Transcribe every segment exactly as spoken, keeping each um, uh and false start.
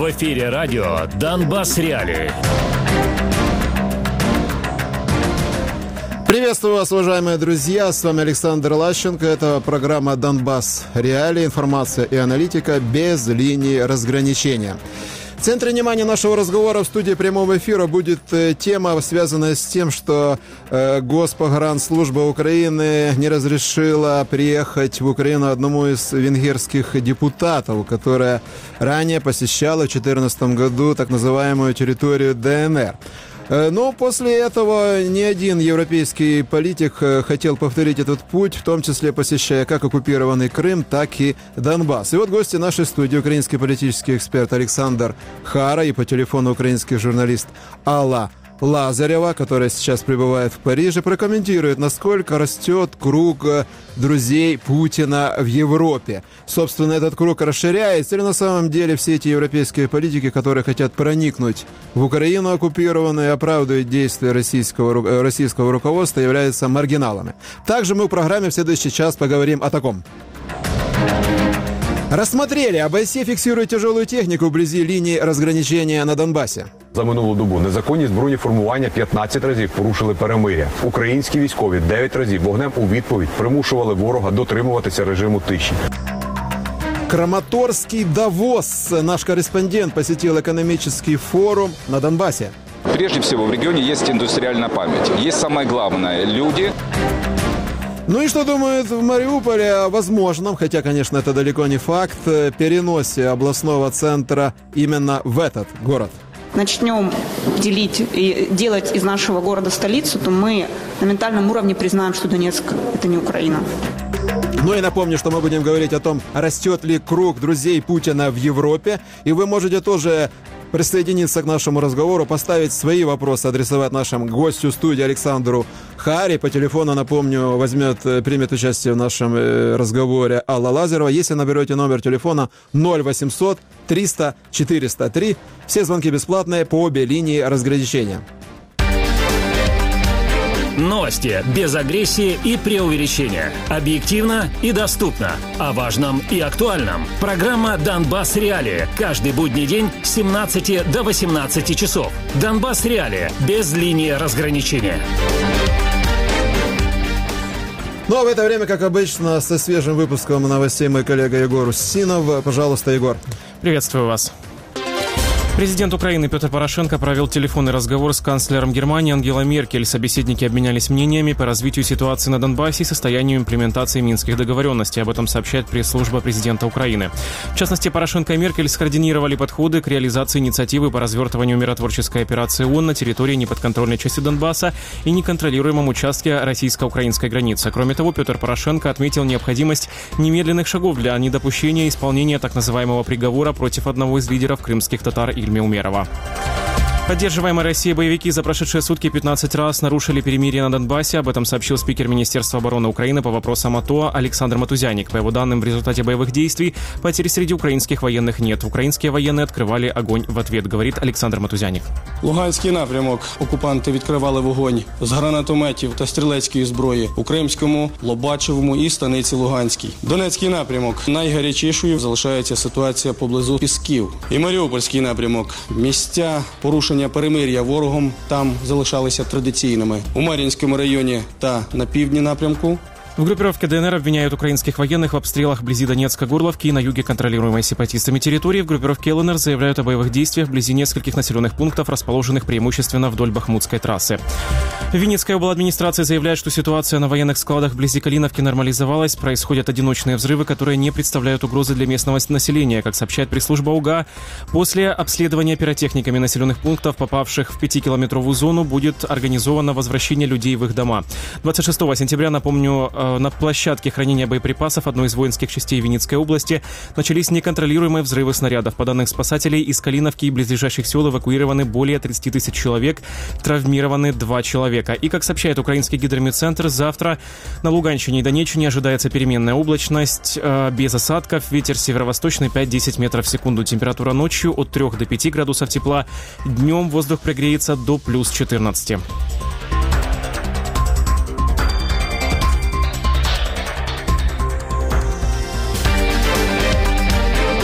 В эфире радио «Донбасс Реалии». Приветствую вас, уважаемые друзья. С вами Александр Лащенко. Это программа «Донбасс Реалии». Информация и аналитика без линии разграничения. В центре внимания нашего разговора в студии прямого эфира будет тема, связанная с тем, что э, Госпогранслужба Украины не разрешила приехать в Украину одному из венгерских депутатов, которая ранее посещала в две тысячи четырнадцатом году так называемую территорию ДНР. Но после этого ни один европейский политик хотел повторить этот путь, в том числе посещая как оккупированный Крым, так и Донбасс. И вот гости нашей студии: украинский политический эксперт Александр Хара и по телефону украинский журналист Алла Лазарева, которая сейчас пребывает в Париже, прокомментирует, насколько растет круг друзей Путина в Европе. Собственно, этот круг расширяется, или на самом деле все эти европейские политики, которые хотят проникнуть в Украину оккупированную и оправдывать действия российского, российского руководства, являются маргиналами. Также мы в программе в следующий час поговорим о таком. Рассмотрели. ОБСЄ фиксирует тяжелую технику вблизи линии разграничения на Донбасі. За минулу добу незаконні збройні формування п'ятнадцять разів порушили перемир'я. Українські військові дев'ять разів вогнем у відповідь примушували ворога дотримуватися режиму тиші. Краматорский Давос. Наш корреспондент посетил экономический форум на Донбассе. Прежде всего, в регионе есть индустриальная память. Есть самое главное – люди. Ну и что думают в Мариуполе о возможном, хотя, конечно, это далеко не факт, переносе областного центра именно в этот город? Начнем делить и делать из нашего города столицу, то мы на ментальном уровне признаем, что Донецк – это не Украина. Ну и напомню, что мы будем говорить о том, растет ли круг друзей Путина в Европе. И вы можете тоже присоединиться к нашему разговору, поставить свои вопросы, адресовать нашему гостю студии Александру Харе. По телефону, напомню, возьмет, примет участие в нашем разговоре Алла Лазарева. Если наберете номер телефона ноль восемьсот триста четыреста три, все звонки бесплатные по обе линии разграничения. Новости без агрессии и преувеличения. Объективно и доступно. О важном и актуальном. Программа «Донбасс Реалии». Каждый будний день с семнадцати до восемнадцати часов. «Донбасс Реалии» без линии разграничения. Ну а в это время, как обычно, со свежим выпуском новостей мой коллега Егор Устинов. Пожалуйста, Егор. Приветствую вас. Президент Украины Петр Порошенко провел телефонный разговор с канцлером Германии Ангелой Меркель. Собеседники обменялись мнениями по развитию ситуации на Донбассе и состоянию имплементации минских договоренностей. Об этом сообщает пресс-служба президента Украины. В частности, Порошенко и Меркель скоординировали подходы к реализации инициативы по развертыванию миротворческой операции ООН на территории неподконтрольной части Донбасса и неконтролируемом участке российско-украинской границы. Кроме того, Петр Порошенко отметил необходимость немедленных шагов для недопущения исполнения так называемого приговора против одного из лидеров крымских татар Ильмы Умерова. Поддерживаемые Россией боевики за прошедшие сутки пятнадцать раз нарушили перемирие на Донбассе. Об этом сообщил спикер Министерства обороны Украины по вопросам АТО Александр Матузяник. По его данным, в результате боевых действий потерь среди украинских военных нет. Украинские военные открывали огонь в ответ, говорит Александр Матузяник. Луганський напрямок окупанти відкривали вогонь з гранатометів та стрілецької зброї у Кримському, Лобачевому і Станиці Луганській. Донецький напрямок найгарячішою залишається ситуація поблизу Пісків. І Маріупольський напрямок. Місця порушення перемир'я ворогом там залишалися традиційними. У Мар'їнському районі та на півдні напрямку. В группировке ДНР обвиняют украинских военных в обстрелах вблизи Донецка-Горловки и на юге контролируемой сепаратистами территории. В группировке ЛНР заявляют о боевых действиях вблизи нескольких населенных пунктов, расположенных преимущественно вдоль Бахмутской трассы. Винницкая обладминистрация заявляет, что ситуация на военных складах вблизи Калиновки нормализовалась. Происходят одиночные взрывы, которые не представляют угрозы для местного населения. Как сообщает пресс-служба УГА, после обследования пиротехниками населенных пунктов, попавших в пятикилометровую зону, будет организовано возвращение людей в их дома. двадцать шестого сентября, напомню, на площадке хранения боеприпасов одной из воинских частей Винницкой области начались неконтролируемые взрывы снарядов. По данным спасателей, из Калиновки и близлежащих сел эвакуированы более тридцати тысяч человек, травмированы два человека. И, как сообщает украинский гидрометцентр, завтра на Луганщине и Донеччине ожидается переменная облачность, э, без осадков, ветер северо-восточный пять-десять метров в секунду. Температура ночью от трёх до пяти градусов тепла, днем воздух прогреется до плюс четырнадцати.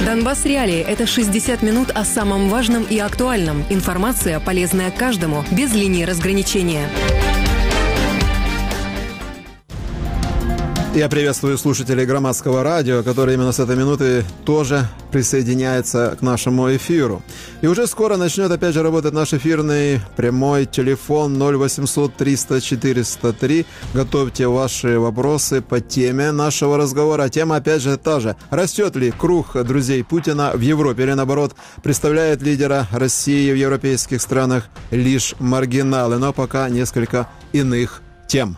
Донбасс Реалии – это шестьдесят минут о самом важном и актуальном. Информация, полезная каждому, без линии разграничения. Я приветствую слушателей Громадского радио, которые именно с этой минуты тоже присоединяются к нашему эфиру. И уже скоро начнет опять же работать наш эфирный прямой телефон ноль восемьсот триста четыреста три. Готовьте ваши вопросы по теме нашего разговора. Тема опять же та же. Растет ли круг друзей Путина в Европе или наоборот представляет лидера России в европейских странах лишь маргиналы? Но пока несколько иных тем.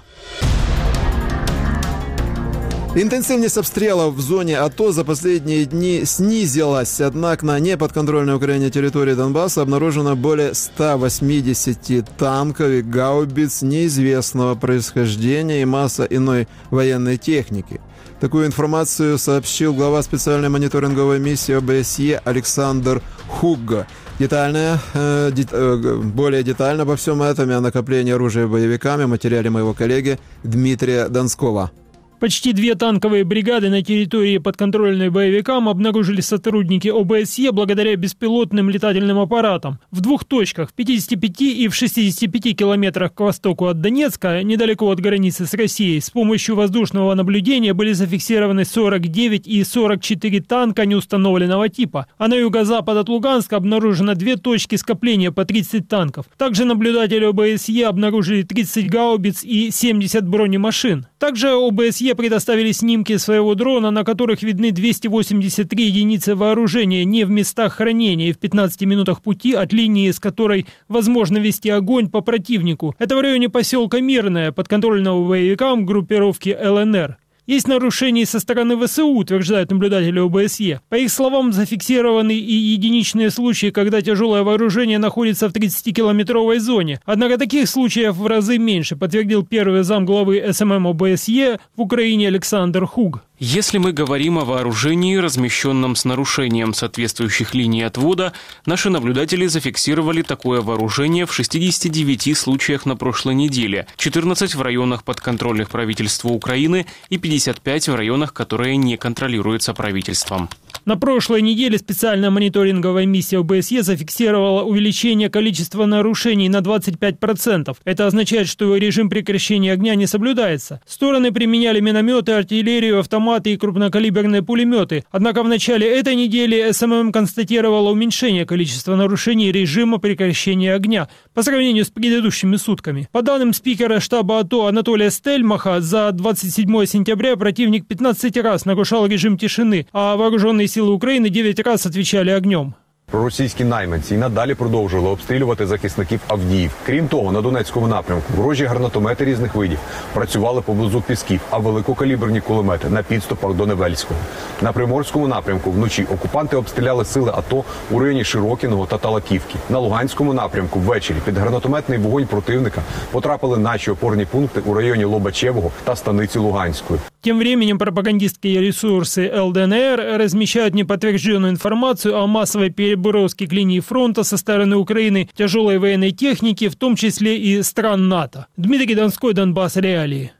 Интенсивность обстрелов в зоне АТО за последние дни снизилась, однако на неподконтрольной Украине территории Донбасса обнаружено более ста восьмидесяти танков и гаубиц неизвестного происхождения и масса иной военной техники. Такую информацию сообщил глава специальной мониторинговой миссии ОБСЕ Александр Хуг. Детально, э, дет, э, более детально обо всем этом и о накоплении оружия боевиками в материале моего коллеги Дмитрия Донского. Почти две танковые бригады на территории, подконтрольной боевикам, обнаружили сотрудники ОБСЕ благодаря беспилотным летательным аппаратам. В двух точках, в пятидесяти пяти и в шестидесяти пяти километрах к востоку от Донецка, недалеко от границы с Россией, с помощью воздушного наблюдения были зафиксированы сорок девять и сорок четыре танка неустановленного типа. А на юго-запад от Луганска обнаружено две точки скопления по тридцать танков. Также наблюдатели ОБСЕ обнаружили тридцать гаубиц и семьдесят бронемашин. Также ОБСЕ предоставили снимки своего дрона, на которых видны двести восемьдесят три единицы вооружения не в местах хранения и в пятнадцати минутах пути от линии, с которой возможно вести огонь по противнику. Это в районе поселка Мирное, подконтрольного боевикам группировки ЛНР. Есть нарушения со стороны ВСУ, утверждают наблюдатели ОБСЕ. По их словам, зафиксированы и единичные случаи, когда тяжелое вооружение находится в тридцатикилометровой зоне. Однако таких случаев в разы меньше, подтвердил первый замглавы СММ ОБСЕ в Украине Александр Хуг. Если мы говорим о вооружении, размещенном с нарушением соответствующих линий отвода, наши наблюдатели зафиксировали такое вооружение в шестидесяти девяти случаях на прошлой неделе, четырнадцать в районах подконтрольных правительству Украины и пятьдесят пять в районах, которые не контролируются правительством. На прошлой неделе специальная мониторинговая миссия ОБСЕ зафиксировала увеличение количества нарушений на двадцать пять процентов. Это означает, что режим прекращения огня не соблюдается. Стороны применяли минометы, артиллерию, автоматы и крупнокалиберные пулеметы. Однако в начале этой недели СММ констатировала уменьшение количества нарушений режима прекращения огня по сравнению с предыдущими сутками. По данным спикера штаба АТО Анатолия Стельмаха, за двадцать седьмое сентября противник пятнадцать раз нарушал режим тишины, а вооруженные силы України дев'ять раз отвечали огнем. Проросійські найманці і надалі продовжували обстрілювати захисників Авдіївки. Крім того, на Донецькому напрямку ворожі гранатомети різних видів працювали поблизу Пісків, а великокаліберні кулемети на підступах до Невельського. На Приморському напрямку вночі окупанти обстріляли сили АТО у районі Широкіного та Талаківки. На Луганському напрямку ввечері під гранатометний вогонь противника потрапили наші опорні пункти у районі Лобачевого та станиці Луганської. Тем временем пропагандистские ресурсы ЛДНР размещают неподтвержденную информацию о массовой переброске к линии фронта со стороны Украины тяжелой военной техники, в том числе и стран НАТО. Дмитрий Донской, Донбасс Реалии.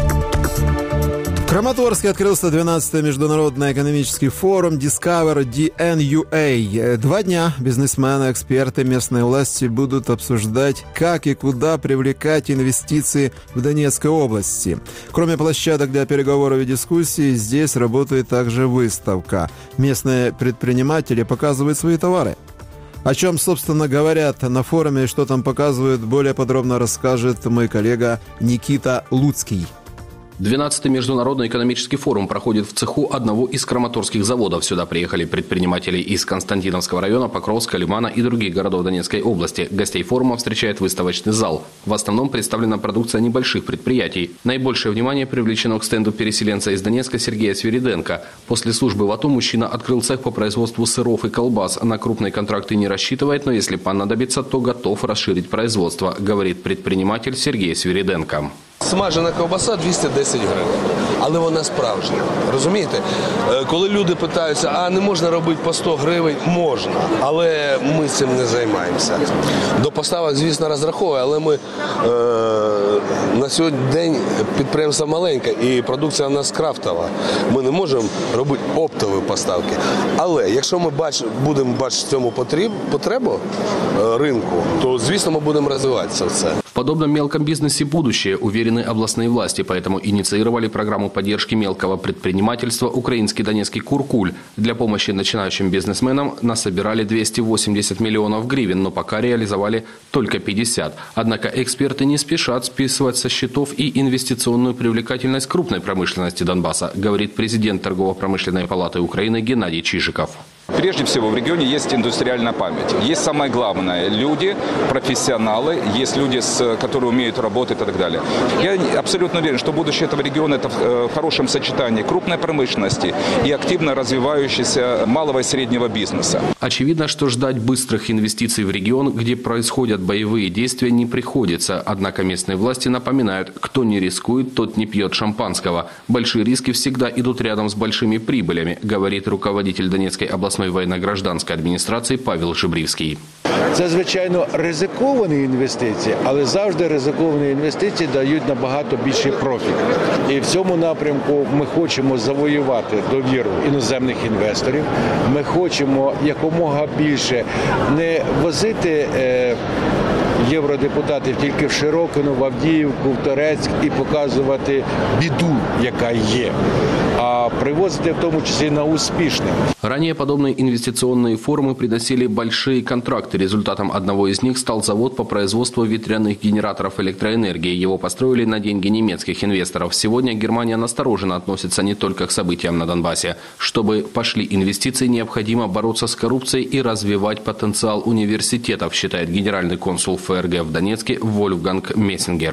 В Краматорске открылся двенадцатый международный экономический форум Discover ди эн ю эй. Два дня бизнесмены, эксперты, местные власти будут обсуждать, как и куда привлекать инвестиции в Донецкой области. Кроме площадок для переговоров и дискуссий, здесь работает также выставка. Местные предприниматели показывают свои товары. О чем, собственно, говорят на форуме и что там показывают, более подробно расскажет мой коллега Никита Луцкий. двенадцатый международный экономический форум проходит в цеху одного из краматорских заводов. Сюда приехали предприниматели из Константиновского района, Покровска, Лимана и других городов Донецкой области. Гостей форума встречает выставочный зал. В основном представлена продукция небольших предприятий. Наибольшее внимание привлечено к стенду переселенца из Донецка Сергея Свириденко. После службы в АТО мужчина открыл цех по производству сыров и колбас. На крупные контракты не рассчитывает, но если понадобится, то готов расширить производство, говорит предприниматель Сергей Свириденко. Смажена ковбаса двісті десять гривень, але вона справжня. Розумієте? Коли люди питаються, а не можна робити по сто гривень? Можна, але ми цим не займаємося. До поставок, звісно, розраховуємо, але ми е, на сьогодні день підприємство маленьке і продукція у нас крафтова. Ми не можемо робити оптові поставки. Але якщо ми бач, будемо бачити в цьому потреб, потребу е, ринку, то, звісно, ми будемо розвиватися в це. В подобном мелком бизнесе будущее, уверены областные власти, поэтому инициировали программу поддержки мелкого предпринимательства «Украинский Донецкий Куркуль». Для помощи начинающим бизнесменам насобирали двести восемьдесят миллионов гривен, но пока реализовали только пятьдесят. Однако эксперты не спешат списывать со счетов и инвестиционную привлекательность крупной промышленности Донбасса, говорит президент Торгово-промышленной палаты Украины Геннадий Чижиков. Прежде всего в регионе есть индустриальная память. Есть самое главное – люди, профессионалы, есть люди, которые умеют работать и так далее. Я абсолютно уверен, что будущее этого региона – это в хорошем сочетании крупной промышленности и активно развивающегося малого и среднего бизнеса. Очевидно, что ждать быстрых инвестиций в регион, где происходят боевые действия, не приходится. Однако местные власти напоминают, кто не рискует, тот не пьет шампанского. Большие риски всегда идут рядом с большими прибылями, говорит руководитель Донецкой областной военно-гражданской адміністрації Павел Жибрівський. Це, звичайно, ризиковані інвестиції, але завжди ризиковані інвестиції дають набагато більший профіт. І в цьому напрямку ми хочемо завоювати довіру іноземних інвесторів. Ми хочемо якомога більше не возити е, євродепутатів тільки в Широкино, в Авдіївку, в Торецьк і показувати біду, яка є, а привозити в тому числі на успішне. Ранее подобные инвестиционные форумы приносили большие контракты. Результатом одного из них стал завод по производству ветряных генераторов электроэнергии. Его построили на деньги немецких инвесторов. Сегодня Германия настороженно относится не только к событиям на Донбассе. Чтобы пошли инвестиции, необходимо бороться с коррупцией и развивать потенциал университетов, считает генеральный консул ФРГ в Донецке Вольфганг Мессингер.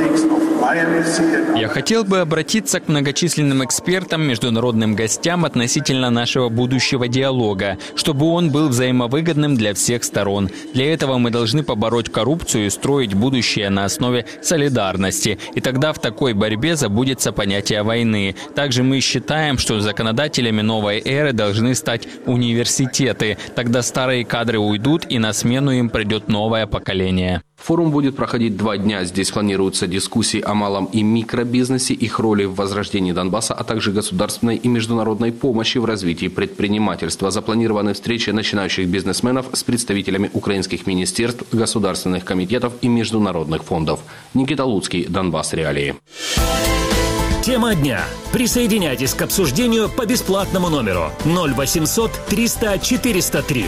Я хотел бы обратиться к многочисленным экспертам, международным гостям относительно нашего будущего диалога, чтобы он был взаимовыгодным для всех сторон. Для этого мы должны побороть коррупцию и строить будущее на основе солидарности. И тогда в такой борьбе забудется понятие войны. Также мы считаем, что законодателями новой эры должны стать университеты. Тогда старые кадры уйдут, и на смену им придет новое поколение. Форум будет проходить два дня. Здесь планируются дискуссии о малом и микробизнесе, их роли в возрождении Донбасса, а также государственной и международной помощи в развитии предпринимательства. Запланированы встречи начинающих бизнесменов с представителями украинских министерств, государственных комитетов и международных фондов. Никита Луцкий, Донбасс Реалии. Тема дня. Присоединяйтесь к обсуждению по бесплатному номеру ноль восемьсот триста четыреста три.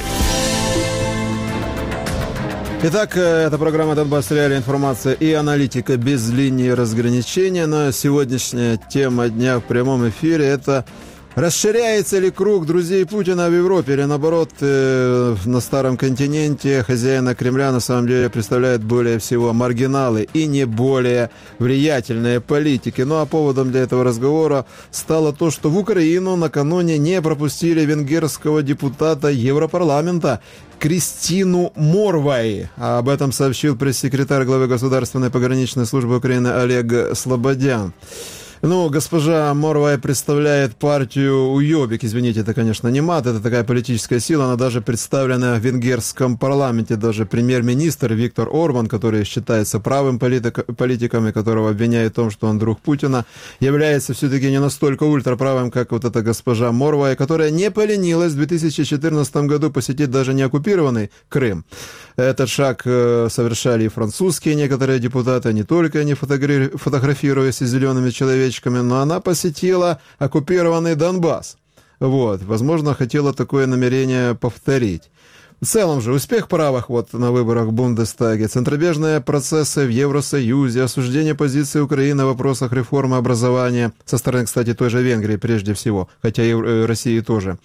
Итак, это программа «Донбасс Реалии», информация и аналитика без линии разграничения. Но сегодняшняя тема дня в прямом эфире – это расширяется ли круг друзей Путина в Европе или, наоборот, э, на Старом континенте хозяина Кремля на самом деле представляют более всего маргиналы и не более влиятельные политики. Ну а поводом для этого разговора стало то, что в Украину накануне не пропустили венгерского депутата Европарламента Кристину Морвай. Об этом сообщил пресс-секретарь главы Государственной пограничной службы Украины Олег Слободян. Ну, госпожа Морвай представляет партию Уёбик. Извините, это, конечно, не мат, это такая политическая сила. Она даже представлена в венгерском парламенте. Даже премьер-министр Виктор Орбан, который считается правым политик, политиком и которого обвиняют в том, что он друг Путина, является все-таки не настолько ультраправым, как вот эта госпожа Морвай, которая не поленилась в две тысячи четырнадцатом году посетить даже не оккупированный Крым. Этот шаг совершали и французские некоторые депутаты, не только они фотографируясь с зелеными человечками, но она посетила оккупированный Донбасс. Вот, возможно, хотела такое намерение повторить. В целом же успех правых вот на выборах в Бундестаге, центробежные процессы в Евросоюзе, осуждение позиции Украины в вопросах реформы образования, со стороны, кстати, той же Венгрии прежде всего, хотя и России тоже.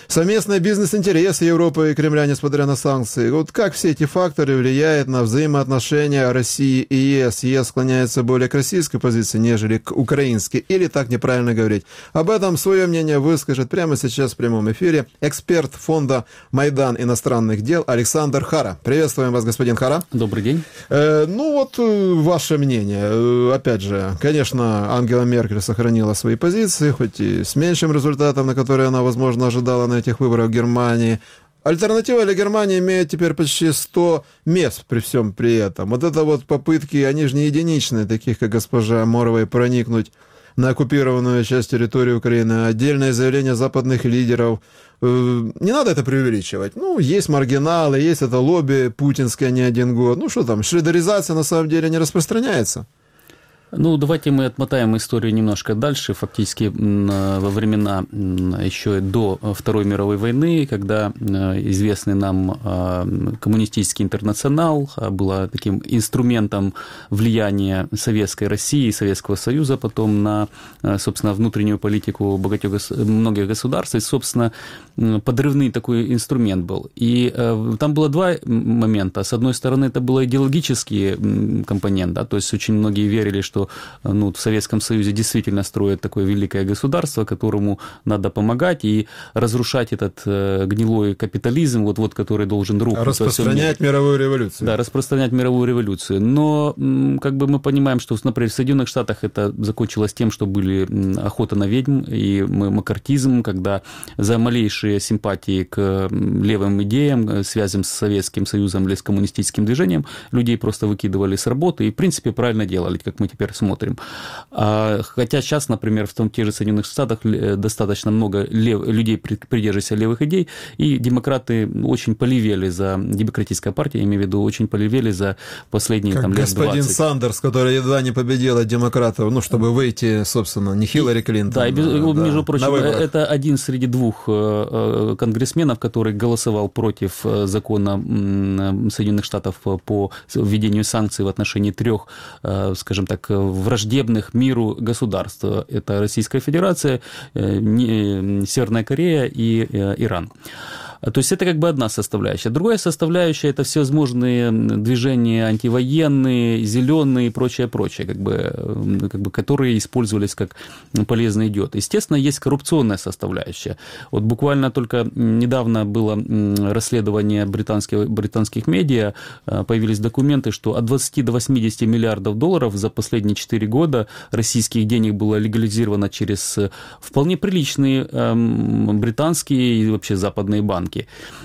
совместные бизнес-интересы Европы и Кремля, несмотря на санкции. Вот как все эти факторы влияют на взаимоотношения России и ЕС? ЕС склоняется более к российской позиции, нежели к украинской, или так неправильно говорить? Об этом свое мнение выскажет прямо сейчас в прямом эфире эксперт фонда «Майдан иностранных дел» Александр Хара. Приветствуем вас, господин Хара. Добрый день. Э, ну вот, ваше мнение. Опять же, конечно, Ангела Меркель сохранила свои позиции, хоть и с меньшим результатом, на который она, возможно, ожидала на этих выборах в Германии. Альтернатива для Германии имеет теперь почти сто мест при всем при этом. Вот это вот попытки, они же не единичные, таких как госпожа Моровой, проникнуть на оккупированную часть территории Украины, отдельное заявление западных лидеров. Не надо это преувеличивать. Ну, есть маргиналы, есть это лобби путинское не один год. Ну, что там, шредеризация на самом деле не распространяется. Ну, давайте мы отмотаем историю немножко дальше, фактически во времена еще до Второй мировой войны, когда известный нам коммунистический интернационал был таким инструментом влияния Советской России и Советского Союза потом на, собственно, внутреннюю политику многих государств, и, собственно, подрывный такой инструмент был. И там было два момента. С одной стороны, это был идеологический компонент, да, то есть очень многие верили, что ну, в Советском Союзе действительно строят такое великое государство, которому надо помогать и разрушать этот э, гнилой капитализм, вот, вот, который должен рухнуть. Распространять мировую революцию. Да, распространять мировую революцию. Но как бы мы понимаем, что, например, в Соединенных Штатах это закончилось тем, что были охота на ведьм и маккартизм, когда за малейшие симпатии к левым идеям, связям с Советским Союзом или с коммунистическим движением, людей просто выкидывали с работы и, в принципе, правильно делали, как мы теперь смотрим. Хотя сейчас, например, в том тех же Соединенных Штатах достаточно много лев, людей, придерживающихся левых идей, и демократы очень полевели за, демократическая партия, я имею в виду, очень полевели за последние там, лет двадцать. Господин Сандерс, который едва не победила демократов, ну, чтобы выйти, собственно, не Хиллари Клинтон. Да, и, да, между прочим, это один среди двух конгрессменов, который голосовал против закона Соединенных Штатов по введению санкций в отношении трех, скажем так, враждебных миру государств. Это Российская Федерация, Северная Корея и Иран. То есть это как бы одна составляющая. Другая составляющая – это всевозможные движения антивоенные, зеленые и прочее, прочее, как бы, как бы, которые использовались как полезный идиот. Естественно, есть коррупционная составляющая. Вот буквально только недавно было расследование британских, британских медиа, появились документы, что от двадцати до восьмидесяти миллиардов долларов за последние четыре года российских денег было легализировано через вполне приличные британские и вообще западные банки.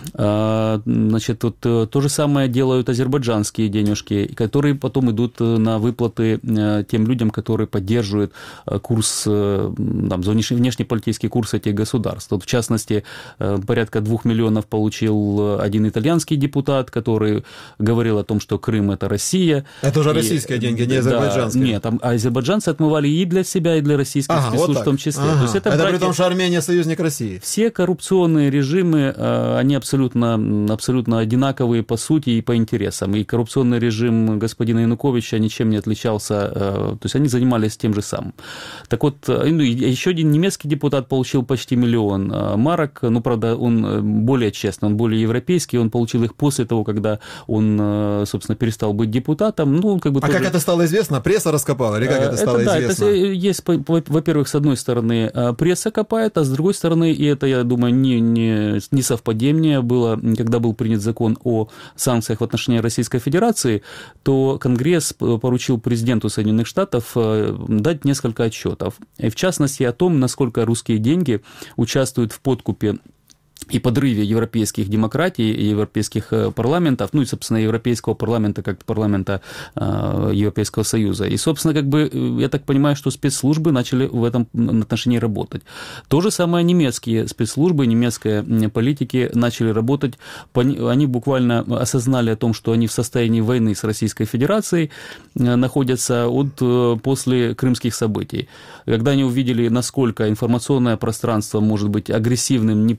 Значит, вот то же самое делают азербайджанские денежки, которые потом идут на выплаты тем людям, которые поддерживают курс, там, внешнеполитический курс этих государств. Вот, в частности, порядка двух миллионов получил один итальянский депутат, который говорил о том, что Крым – это Россия. Это уже и, российские деньги, не азербайджанские. Да, нет, там, а азербайджанцы отмывали и для себя, и для российских ага, спецслужб вот в том числе. Ага. То есть это это братья... при том, что Армения – союзник России. Все коррупционные режимы, они абсолютно, абсолютно одинаковые по сути и по интересам. И коррупционный режим господина Януковича ничем не отличался, то есть они занимались тем же самым. Так вот, ну, еще один немецкий депутат получил почти миллион марок, ну, правда, он более честный, он более европейский, он получил их после того, когда он, собственно, перестал быть депутатом. Ну, как бы а тоже... как это стало известно? Пресса раскопала? Или как это стало это, да, известно? Это есть, во-первых, с одной стороны, пресса копает, а с другой стороны, и это, я думаю, не, не, не совпадение было, когда был принят закон о санкциях в отношении Российской Федерации, то Конгресс поручил президенту Соединенных Штатов дать несколько отчетов, и в частности о том, насколько русские деньги участвуют в подкупе и подрыве европейских демократий, европейских парламентов, ну и, собственно, европейского парламента как парламента э, Европейского Союза. И, собственно, как бы, я так понимаю, что спецслужбы начали в этом отношении работать. То же самое немецкие спецслужбы, немецкие политики начали работать, они буквально осознали о том, что они в состоянии войны с Российской Федерацией находятся от, после крымских событий. Когда они увидели, насколько информационное пространство может быть агрессивным, неправдивым,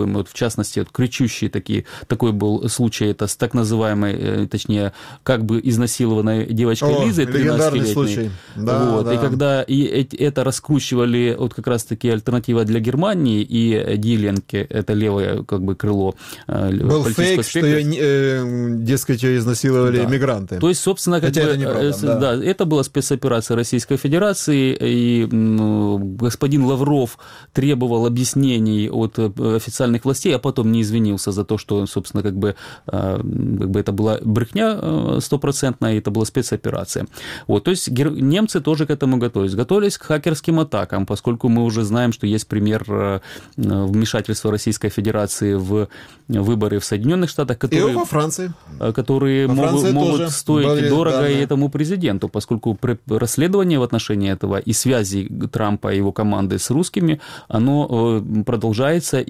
вот в частности, вот, кричущие такие, такой был случай, это с так называемой, точнее, как бы изнасилованной девочкой О, Лизой, тринадцатилетней. Случай. Да, вот, да. И когда и это раскручивали вот как раз-таки альтернатива для Германии и Диленке, это левое как бы крыло. Был фейк, что ее, э, дескать, ее изнасиловали да. мигранты. То есть, собственно, как бы, это неправда, да. Да, это была спецоперация Российской Федерации, и господин Лавров требовал объяснений от официальных властей, а потом не извинился за то, что, собственно, как бы, как бы это была брехня стопроцентная, это была спецоперация. Вот, то есть немцы тоже к этому готовились. Готовились к хакерским атакам, поскольку мы уже знаем, что есть пример вмешательства Российской Федерации в выборы в Соединенных Штатах, которые, и во Франции. которые во Франции могут, могут стоить были, дорого да, и да. этому президенту, поскольку расследование в отношении этого и связи Трампа и его команды с русскими, оно продолжается,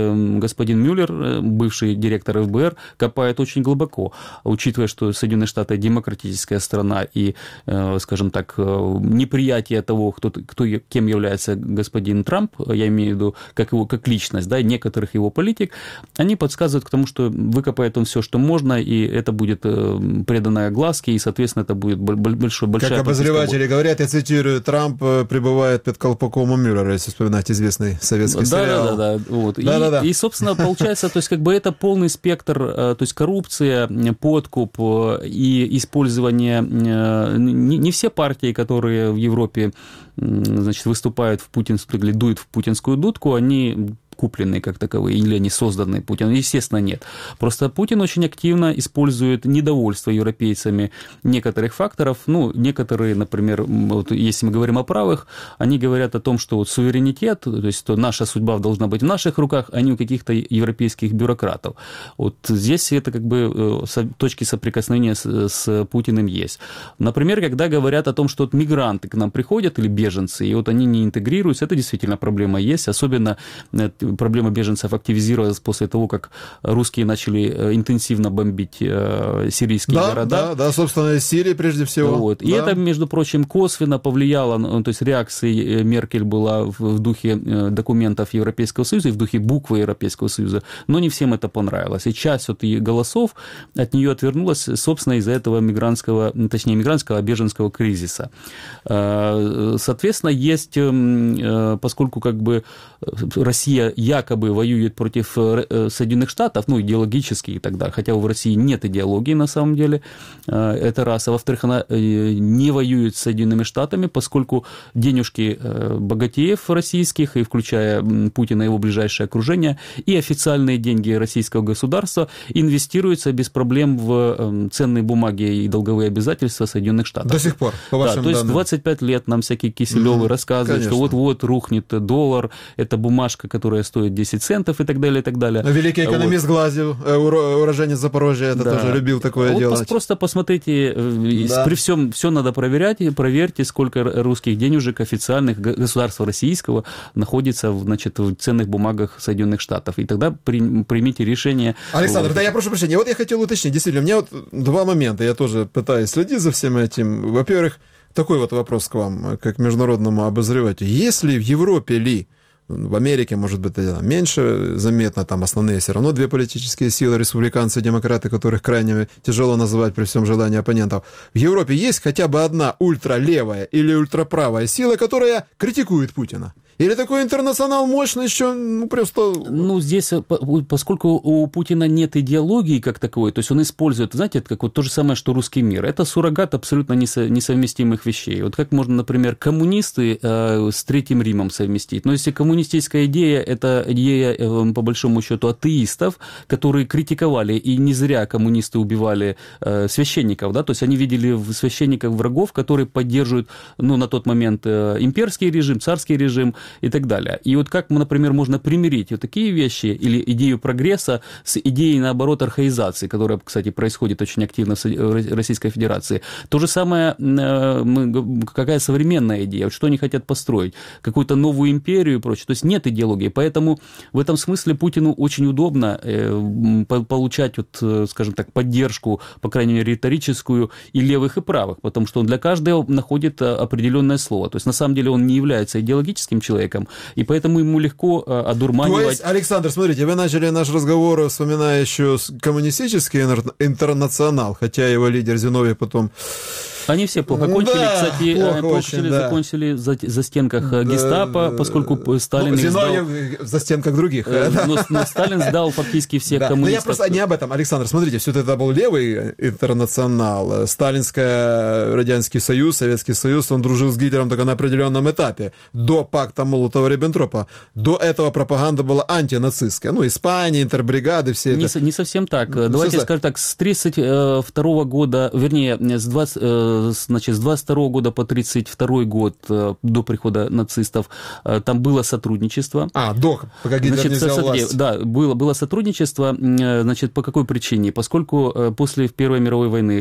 и господин Мюллер, бывший директор эф бэ эр, копает очень глубоко, учитывая, что Соединенные Штаты демократическая страна и, скажем так, неприятие того, кто, кто, кем является господин Трамп, я имею в виду как, его, как личность, да, некоторых его политик, они подсказывают к тому, что выкопает он все, что можно, и это будет преданное огласке, и, соответственно, это будет большой, большая... Как обозреватели говорят, я цитирую, Трамп пребывает под колпаком у Мюллера, если вспоминать известный советский да, сериал. Да, да, да. Вот. да, и, да, да. И, собственно, получается, то есть, как бы это полный спектр, то есть, коррупция, подкуп и использование... Не, не все партии, которые в Европе, значит, выступают в путинскую, или дуют в путинскую дудку, они... купленные как таковые, или они созданы Путиным? Естественно, нет. Просто Путин очень активно использует недовольство европейцами некоторых факторов. Ну, некоторые, например, вот если мы говорим о правых, они говорят о том, что вот суверенитет, то есть то наша судьба должна быть в наших руках, а не у каких-то европейских бюрократов. Вот здесь это как бы точки соприкосновения с, с Путиным есть. Например, когда говорят о том, что вот мигранты к нам приходят или беженцы, и вот они не интегрируются, это действительно проблема есть, особенно проблема беженцев активизировалась после того, как русские начали интенсивно бомбить сирийские да, города. Да, да, собственно, Сирии прежде всего. Вот. И да. это, между прочим, косвенно повлияло, ну, то есть реакция Меркель была в духе документов Европейского Союза и в духе буквы Европейского Союза, но не всем это понравилось. И часть вот голосов от нее отвернулась, собственно, из-за этого мигрантского, точнее, мигрантского, а беженского кризиса. Соответственно, есть, поскольку как бы Россия якобы воюет против Соединенных Штатов, ну, идеологически и так далее, хотя в России нет идеологии на самом деле, это раз, а во-вторых, она не воюет с Соединенными Штатами, поскольку денежки богатеев российских, и включая Путина и его ближайшее окружение, и официальные деньги российского государства инвестируются без проблем в ценные бумаги и долговые обязательства Соединенных Штатов. До сих пор, по вашим да, то есть данным. двадцать пять лет нам всякие Киселёвы mm-hmm, рассказывают, конечно. Что вот-вот рухнет доллар, это бумажка, которая стоит десять центов и так далее, и так далее. Великий экономист вот. Глазьев, уроженец Запорожья, это да. тоже любил такое вот делать. Просто посмотрите, да. при всем все надо проверять, проверьте, сколько русских денежек официальных государства российского находится, значит, в ценных бумагах Соединенных Штатов, и тогда при, примите решение. Александр, вот. Да, я прошу прощения, вот я хотел уточнить, действительно, у меня вот два момента, я тоже пытаюсь следить за всем этим. Во-первых, такой вот вопрос к вам, как международному обозревателю. Если в Европе ли в Америке, может быть, это меньше заметно, там основные все равно две политические силы, республиканцы и демократы, которых крайне тяжело называть при всем желании оппонентов. В Европе есть хотя бы одна ультралевая или ультраправая сила, которая критикует Путина? Или такой интернационал мощный еще, ну, просто... Ну, здесь, поскольку у Путина нет идеологии как таковой, то есть он использует, знаете, это как вот то же самое, что русский мир. Это суррогат абсолютно несовместимых вещей. Вот как можно, например, коммунисты э, с Третьим Римом совместить? Но если коммунистическая идея, это идея, э, по большому счету, атеистов, которые критиковали, и не зря коммунисты убивали э, священников, да, то есть они видели в священниках врагов, которые поддерживают, ну, на тот момент э, имперский режим, царский режим, и так далее. И вот как, например, можно примирить вот такие вещи или идею прогресса с идеей, наоборот, архаизации, которая, кстати, происходит очень активно в Российской Федерации. То же самое, какая современная идея, вот что они хотят построить, какую-то новую империю и прочее. То есть нет идеологии, поэтому в этом смысле Путину очень удобно получать, вот, скажем так, поддержку, по крайней мере, риторическую и левых, и правых, потому что он для каждого находит определенное слово. То есть на самом деле он не является идеологическим человеком, человеком. И поэтому ему легко одурманивать... То есть, Александр, смотрите, вы начали наш разговор, вспоминая еще коммунистический интернационал, хотя его лидер Зиновий потом... Они все плохо кончили, да, кстати, плохо плохо очень, кончили, да. закончили за, за стенках да, гестапо, поскольку Сталин... Ну, их сдал, за стенках других. Э, но, но Сталин сдал фактически всех да. коммунистов. Но я просто не об этом, Александр, смотрите, все это был левый интернационал, Сталинский, Радянский Союз, Советский Союз, он дружил с Гитлером только на определенном этапе, до пакта Молотова-Риббентропа. До этого пропаганда была антинацистская, ну, Испания, интербригады, все не, это. Не совсем так. Ну, давайте скажем так, с тридцать второго года, вернее, с двадцать значит, с двадцать второго года по тридцать второй год до прихода нацистов там было сотрудничество. А, до, пока Гитлер значит, не взял власть. Да, было, было сотрудничество, значит, по какой причине? Поскольку после Первой мировой войны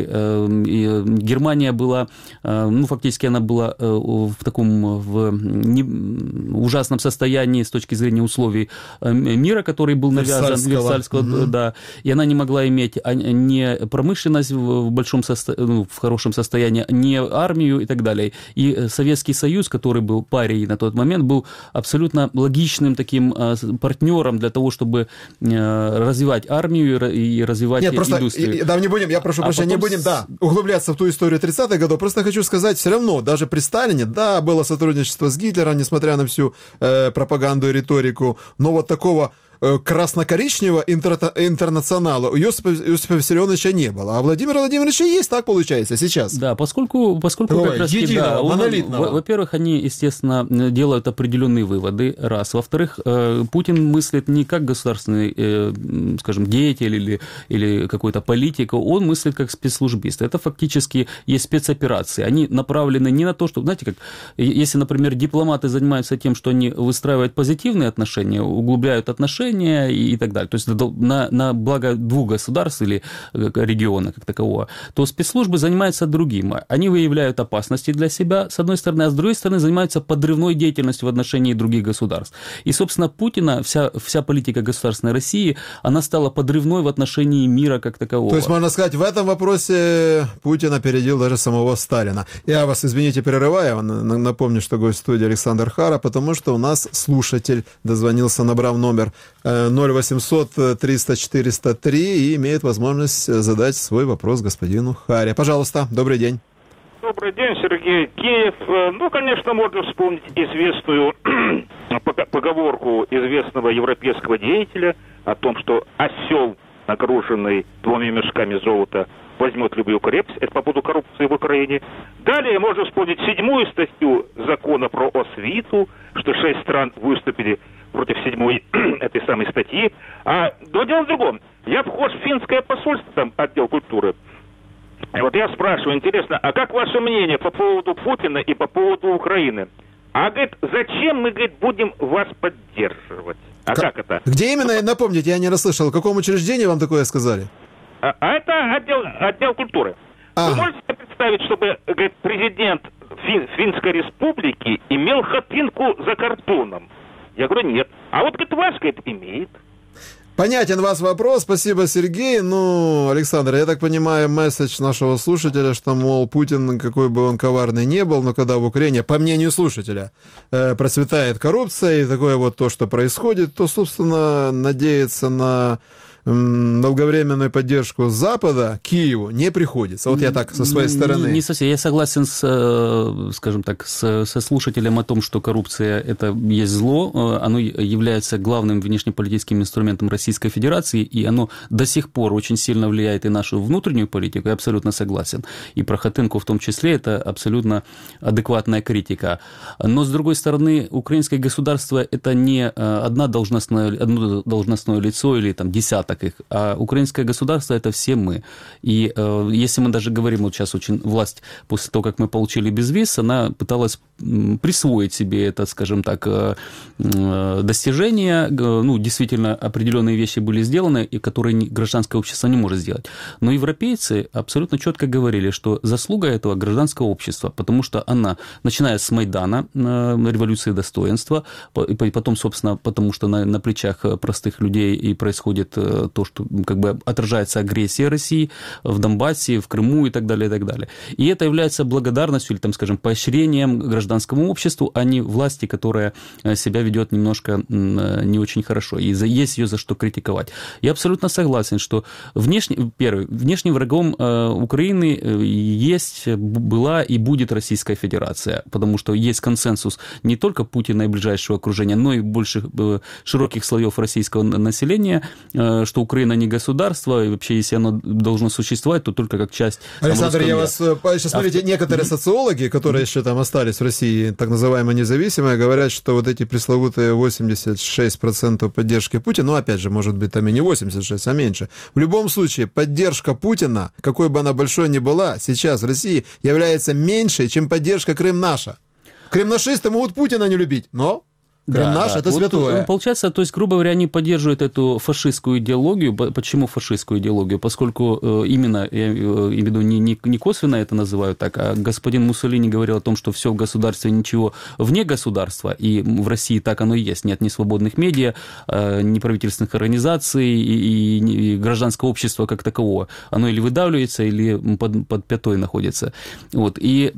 Германия была, ну, фактически она была в таком в не, ужасном состоянии с точки зрения условий мира, который был навязан, Версальского, угу. да, и она не могла иметь не промышленность в большом состоянии, ну, в хорошем состоянии, не армию и так далее. И Советский Союз, который был парией на тот момент, был абсолютно логичным таким партнером для того, чтобы развивать армию и развивать Нет, индустрию. Просто, да, не будем, я прошу а прощения, не будем, да, углубляться в ту историю тридцатых годов. Просто хочу сказать, все равно, даже при Сталине, да, было сотрудничество с Гитлером, несмотря на всю э, пропаганду и риторику, но вот такого красно-коричневого интер- интернационала у Иосифа, Иосифа Виссарионовича не было. А Владимира Владимировича есть, так получается, сейчас. Да, поскольку, поскольку Ой, как раз единого, да, он, монолитного. во-первых, они, естественно, делают определенные выводы, раз. Во-вторых, Путин мыслит не как государственный, скажем, деятель или, или какой-то политик, он мыслит как спецслужбист. Это фактически есть спецоперации. Они направлены не на то, что, знаете, как, если, например, дипломаты занимаются тем, что они выстраивают позитивные отношения, углубляют отношения, и так далее, то есть на, на благо двух государств или региона как такового, то спецслужбы занимаются другим. Они выявляют опасности для себя, с одной стороны, а с другой стороны, занимаются подрывной деятельностью в отношении других государств. И, собственно, Путина, вся, вся политика государственной России, она стала подрывной в отношении мира как такового. То есть, можно сказать, в этом вопросе Путин опередил даже самого Сталина. Я вас, извините, перерываю, напомню, что гость студии Александр Хара, потому что у нас слушатель дозвонился, набрав номер ноль восемьсот триста четыреста три и имеет возможность задать свой вопрос господину Харе. Пожалуйста, добрый день. Добрый день, Сергей. Киев. Ну, конечно, можно вспомнить известную поговорку известного европейского деятеля о том, что осел, нагруженный двумя мешками золота, возьмет любую крепость. Это по поводу коррупции в Украине. Далее можно вспомнить седьмую статью закона про освиту, что шесть стран выступили против седьмой этой самой статьи. А но дело в другом. Я вхож в финское посольство, там отдел культуры. И вот я спрашиваю, интересно, а как ваше мнение по поводу Путина и по поводу Украины? А, говорит, зачем мы, говорит, будем вас поддерживать? А как, как это? Где именно, напомните, я не расслышал, в каком учреждении вам такое сказали? А, а это отдел, отдел культуры. А. Вы можете представить, чтобы, говорит, президент Фин, Финской республики имел хатинку за картоном? Я говорю, нет. А вот, говорит, ваш, говорит, имеет. Понятен вас вопрос. Спасибо, Сергей. Ну, Александр, я так понимаю, месседж нашего слушателя, что, мол, Путин, какой бы он коварный не был, но когда в Украине, по мнению слушателя, э, процветает коррупция и такое вот то, что происходит, то, собственно, надеяться на долговременную поддержку Запада Киеву не приходится. Вот я так со своей стороны. Не, не совсем. Я согласен с, скажем так, с, со слушателем о том, что коррупция – это есть зло. Оно является главным внешнеполитическим инструментом Российской Федерации, и оно до сих пор очень сильно влияет и нашу внутреннюю политику. Я абсолютно согласен. И про Хатинку в том числе это абсолютно адекватная критика. Но, с другой стороны, украинское государство – это не одна должностное, одно должностное лицо или там десяток их, а украинское государство – это все мы. И э, если мы даже говорим, вот сейчас очень власть, после того, как мы получили безвиз, она пыталась присвоить себе это, скажем так, э, э, достижение, э, ну, действительно, определенные вещи были сделаны, и которые гражданское общество не может сделать. Но европейцы абсолютно четко говорили, что заслуга этого гражданского общества, потому что она, начиная с Майдана, э, революции достоинства, и потом, собственно, потому что на, на плечах простых людей и происходит то, что как бы отражается агрессия России в Донбассе, в Крыму и так далее, и так далее. И это является благодарностью или, там, скажем, поощрением гражданскому обществу, а не власти, которая себя ведет немножко не очень хорошо. И есть ее за что критиковать. Я абсолютно согласен, что внешне, первый, внешним врагом Украины есть, была и будет Российская Федерация, потому что есть консенсус не только Путина и ближайшего окружения, но и больших, широких слоев российского населения, что Украина не государство, и вообще, если оно должно существовать, то только как часть... Александр, я вас... Сейчас, смотрите, а... некоторые социологи, которые еще там остались в России, так называемые независимые, говорят, что вот эти пресловутые восемьдесят шесть процентов поддержки Путина, ну, опять же, может быть, там и не восемьдесят шесть, а меньше. В любом случае, поддержка Путина, какой бы она большой ни была, сейчас в России является меньшей, чем поддержка Крым наша. Крымнашисты могут Путина не любить, но... Крым да, наш, да. это вот святое. Получается, то есть, грубо говоря, они поддерживают эту фашистскую идеологию. Почему фашистскую идеологию? Поскольку именно, я имею в виду, не, не, не косвенно это называют так, а господин Муссолини говорил о том, что все в государстве, ничего вне государства, и в России так оно и есть. Нет ни свободных медиа, ни правительственных организаций, и, и, и гражданского общества как такового. Оно или выдавливается, или под, под пятой находится. Вот. И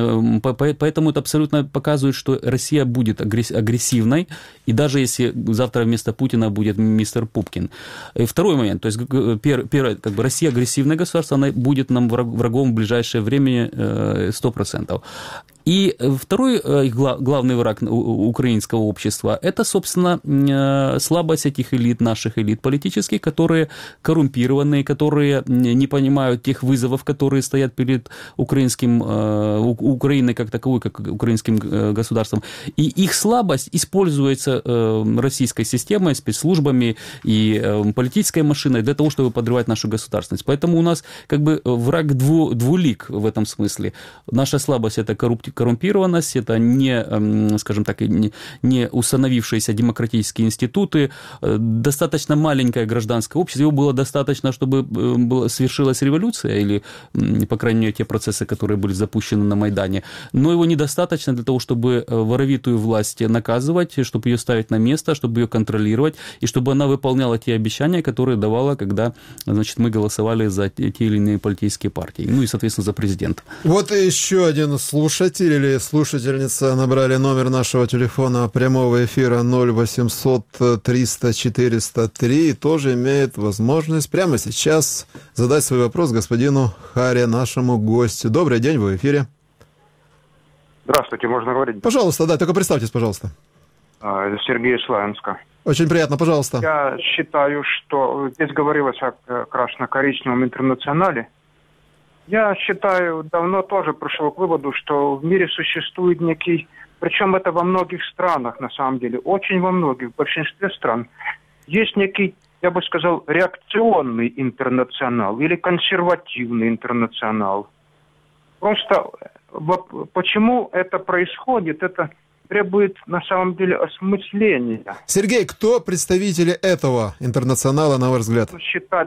поэтому это абсолютно показывает, что Россия будет агрессивной. И даже если завтра вместо Путина будет мистер Пупкин. И второй момент, то есть первое, пер, как бы Россия агрессивное государство, она будет нам врагом в ближайшее время сто процентов. И второй главный враг украинского общества – это, собственно, слабость этих элит, наших элит политических, которые коррумпированные, которые не понимают тех вызовов, которые стоят перед украинским, Украиной как таковой, как украинским государством. И их слабость используется российской системой, спецслужбами и политической машиной для того, чтобы подрывать нашу государственность. Поэтому у нас как бы враг дву, двулик в этом смысле. Наша слабость – это коррупция, коррумпированность, это не, скажем так, не, не установившиеся демократические институты, достаточно маленькое гражданское общество, его было достаточно, чтобы была, свершилась революция, или, по крайней мере, те процессы, которые были запущены на Майдане, но его недостаточно для того, чтобы воровитую власть наказывать, чтобы ее ставить на место, чтобы ее контролировать, и чтобы она выполняла те обещания, которые давала, когда, значит, мы голосовали за те или иные политические партии, ну и, соответственно, за президента. Вот еще один слушатель или слушательница набрали номер нашего телефона прямого эфира ноль восемьсот триста четыреста три и тоже имеет возможность прямо сейчас задать свой вопрос господину Харе, нашему гостю. Добрый день, вы в эфире. Здравствуйте, можно говорить? Пожалуйста, да, только представьтесь, пожалуйста. Это Сергей из Славянска. Очень приятно, пожалуйста. Я считаю, что здесь говорилось о красно-коричневом интернационале. Я считаю, давно тоже пришел к выводу, что в мире существует некий, причем это во многих странах, на самом деле, очень во многих, в большинстве стран, есть некий, я бы сказал, реакционный интернационал или консервативный интернационал. Просто почему это происходит, это требует, на самом деле, осмысления. Сергей, кто представители этого интернационала, на ваш взгляд? Считать...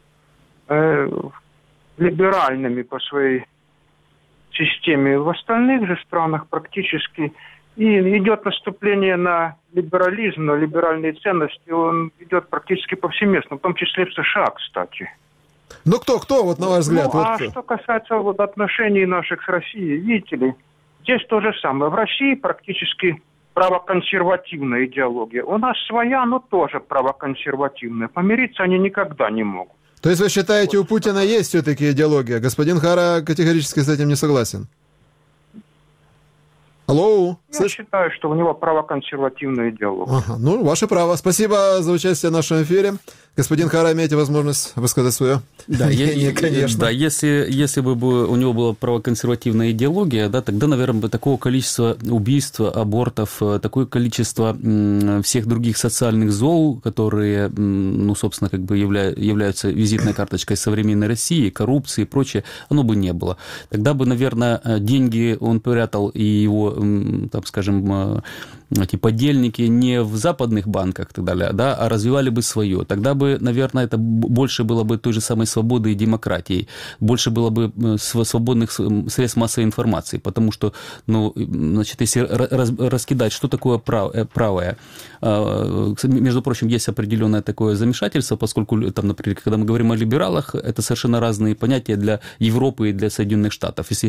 Э, либеральными по своей системе. В остальных же странах практически и идет наступление на либерализм, на либеральные ценности. Он идет практически повсеместно, в том числе в США, кстати. Ну кто, кто, вот на ваш взгляд? Ну, вот а кто? Что касается вот отношений наших с Россией, видите ли, здесь то же самое. В России практически правоконсервативная идеология. У нас своя, но тоже правоконсервативная. Помириться они никогда не могут. То есть вы считаете, у Путина есть все-таки идеология? Господин Хара категорически с этим не согласен. Алло? Я Слышь? считаю, что у него правоконсервативная идеология. Ага, ну, ваше право. Спасибо за участие в нашем эфире. Господин Хара, имеете возможность высказать свое да, мнение, конечно. Да, если, если бы у него была правоконсервативная идеология, да, тогда, наверное, бы такого количества убийств, абортов, такое количество всех других социальных зол, которые, ну, собственно, как бы явля, являются визитной карточкой современной России, коррупции и прочее, оно бы не было. Тогда бы, наверное, деньги он прятал, и его, там, скажем, эти подельники не в западных банках и так далее, да, а развивали бы свое. Тогда бы, наверное, это больше было бы той же самой свободы и демократии, больше было бы свободных средств массовой информации, потому что, ну, значит, если раз, раскидать, что такое прав, правое, между прочим, есть определенное такое замешательство, поскольку, там, например, когда мы говорим о либералах, это совершенно разные понятия для Европы и для Соединенных Штатов. Если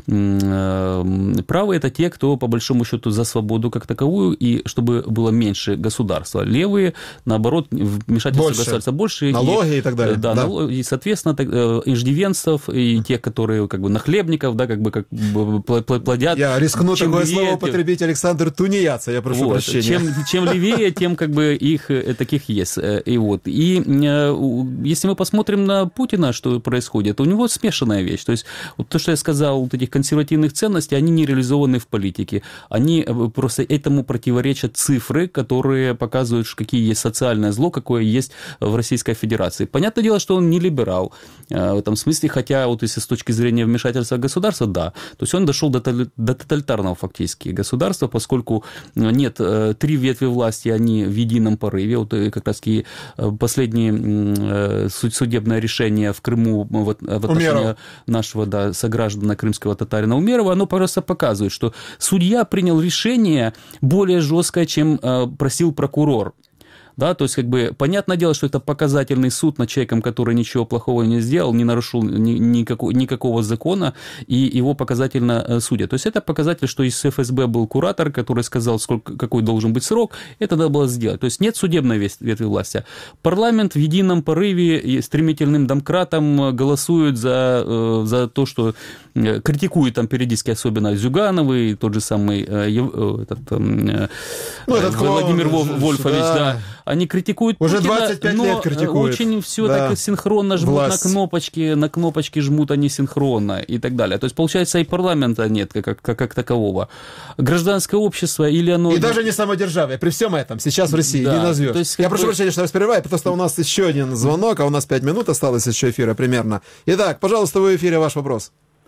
правые – это те, кто, по большому счету, за свободу как таковую, и чтобы было меньше государства. Левые, наоборот, вмешательство больше. Государства больше. Налоги и, и так далее. Да, да. Налоги, и, соответственно, иждивенцев и тех, которые как бы нахлебников, да, как бы как плодят. Я рискну такое левее, слово употребить, Александр, тунеядца, я прошу вот. прощения. Чем, чем левее, тем как бы их таких есть. И, вот. и если мы посмотрим на Путина, что происходит, у него смешанная вещь. То есть вот то, что я сказал, вот этих консервативных ценностей, они не реализованы в политике. Они просто этому противоречат цифры, которые показывают, какие есть социальное зло, какое есть в Российской Федерации. Понятное дело, что он не либерал в этом смысле, хотя вот если с точки зрения вмешательства государства, да. То есть он дошел до, до тоталитарного фактически государства, поскольку нет, три ветви власти, они в едином порыве. Вот как раз и последнее судебное решение в Крыму в отношении Умеров. нашего да, сограждана крымского татарина Умерова, оно просто показывает, что судья принял решение более жесткое, чем просил прокурор. Да, то есть, как бы, понятное дело, что это показательный суд над человеком, который ничего плохого не сделал, не нарушил ни, никакого, никакого закона, и его показательно судят. То есть, это показатель, что из эф эс бэ был куратор, который сказал, сколько, какой должен быть срок, это надо было сделать. То есть, нет судебной ветви власти. Парламент в едином порыве стремительным домкратом голосует за, за то, что критикует там периодически, особенно Зюгановый, тот же самый этот, ну, этот Владимир клоун, Вольфович, да. да. Они критикуют уже Путина, двадцать пять лет критикуют. Очень все да. так синхронно жмут Власть. на кнопочки, на кнопочки жмут они синхронно и так далее. То есть, получается, и парламента нет как, как, как такового. Гражданское общество или оно... И даже не самодержавие. При всем этом сейчас в России да. не назовешь. есть, Я прошу бы... прощения, что распрерываю, потому что у нас еще один звонок, а у нас пять минут осталось еще эфира примерно. Итак, пожалуйста, в эфире ваш вопрос.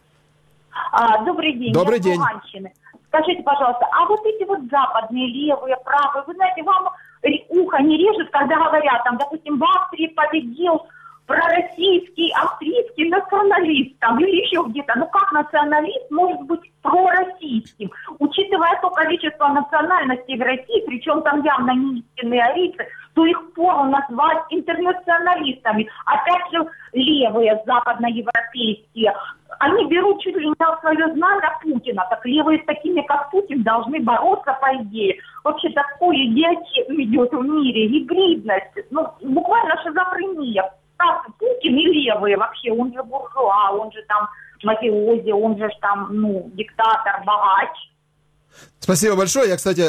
А, добрый день. Добрый день. Скажите, пожалуйста, а вот эти вот западные, левые, правые, вы знаете, вам ухо не режет, когда говорят, там, допустим, в Австрии победил пророссийский, австрийский националист, там, или еще где-то. Ну как националист может быть пророссийским, учитывая то количество национальностей в России, причем там явно не истинные арийцы, то их пору назвать интернационалистами. Опять же, левые, западноевропейские, они берут чуть ли не на свое знамя Путина. Так левые с такими, как Путин, должны бороться, по идее. Вообще такой идиотизм идет в мире, гибридность, ну, буквально шизофрения. Так, Путин и левые вообще, он же буржуа, он же там мафиози, он же там, ну, диктатор, богач. Спасибо большое. Я, кстати,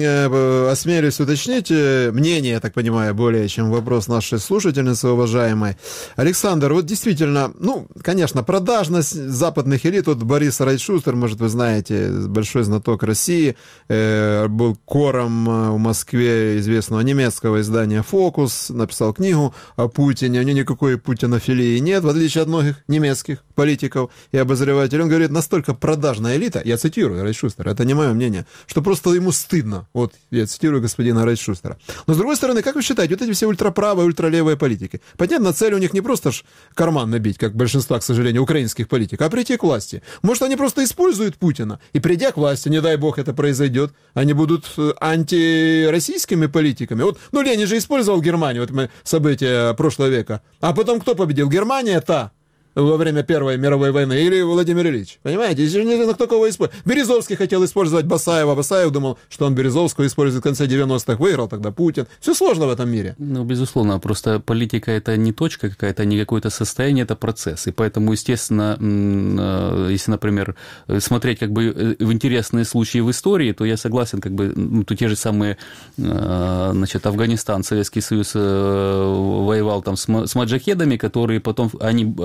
осмелюсь уточнить мнение, я так понимаю, более чем вопрос нашей слушательницы, уважаемой. Александр, вот действительно, ну, конечно, продажность западных элит, вот Борис Райт-Шустер, может, вы знаете, большой знаток России, э, был кором в Москве известного немецкого издания «Фокус», написал книгу о Путине, у него никакой путинофилии нет, в отличие от многих немецких политиков и обозревателей. Он говорит, настолько продажная элита, я цитирую Райт-Шустера, это не мое мнение, что просто ему стыдно. Вот я цитирую господина Райт-Шустера. Но, с другой стороны, как вы считаете, вот эти все ультраправые, ультралевые политики, понятно, цель у них не просто ж карман набить, как большинства, к сожалению, украинских политиков, а прийти к власти. Может, они просто используют Путина, и придя к власти, не дай бог это произойдет, они будут антироссийскими политиками. Вот, ну, Ленин же использовал Германию, вот мы события прошлого века. А потом кто победил? Германия та во время Первой мировой войны или Владимир Ильич? Понимаете? Здесь не знаю, кто кого использует. Березовский хотел использовать Басаева. Басаев думал, что он Березовского использует в конце девяностых. Выиграл тогда Путин. Все сложно в этом мире. Ну, безусловно. Просто политика – это не точка какая-то, не какое-то состояние, это процесс. И поэтому, естественно, если, например, смотреть как бы в интересные случаи в истории, то я согласен, как бы, ну, то те же самые, значит, Афганистан, Советский Союз воевал там с маджахедами, которые потом, они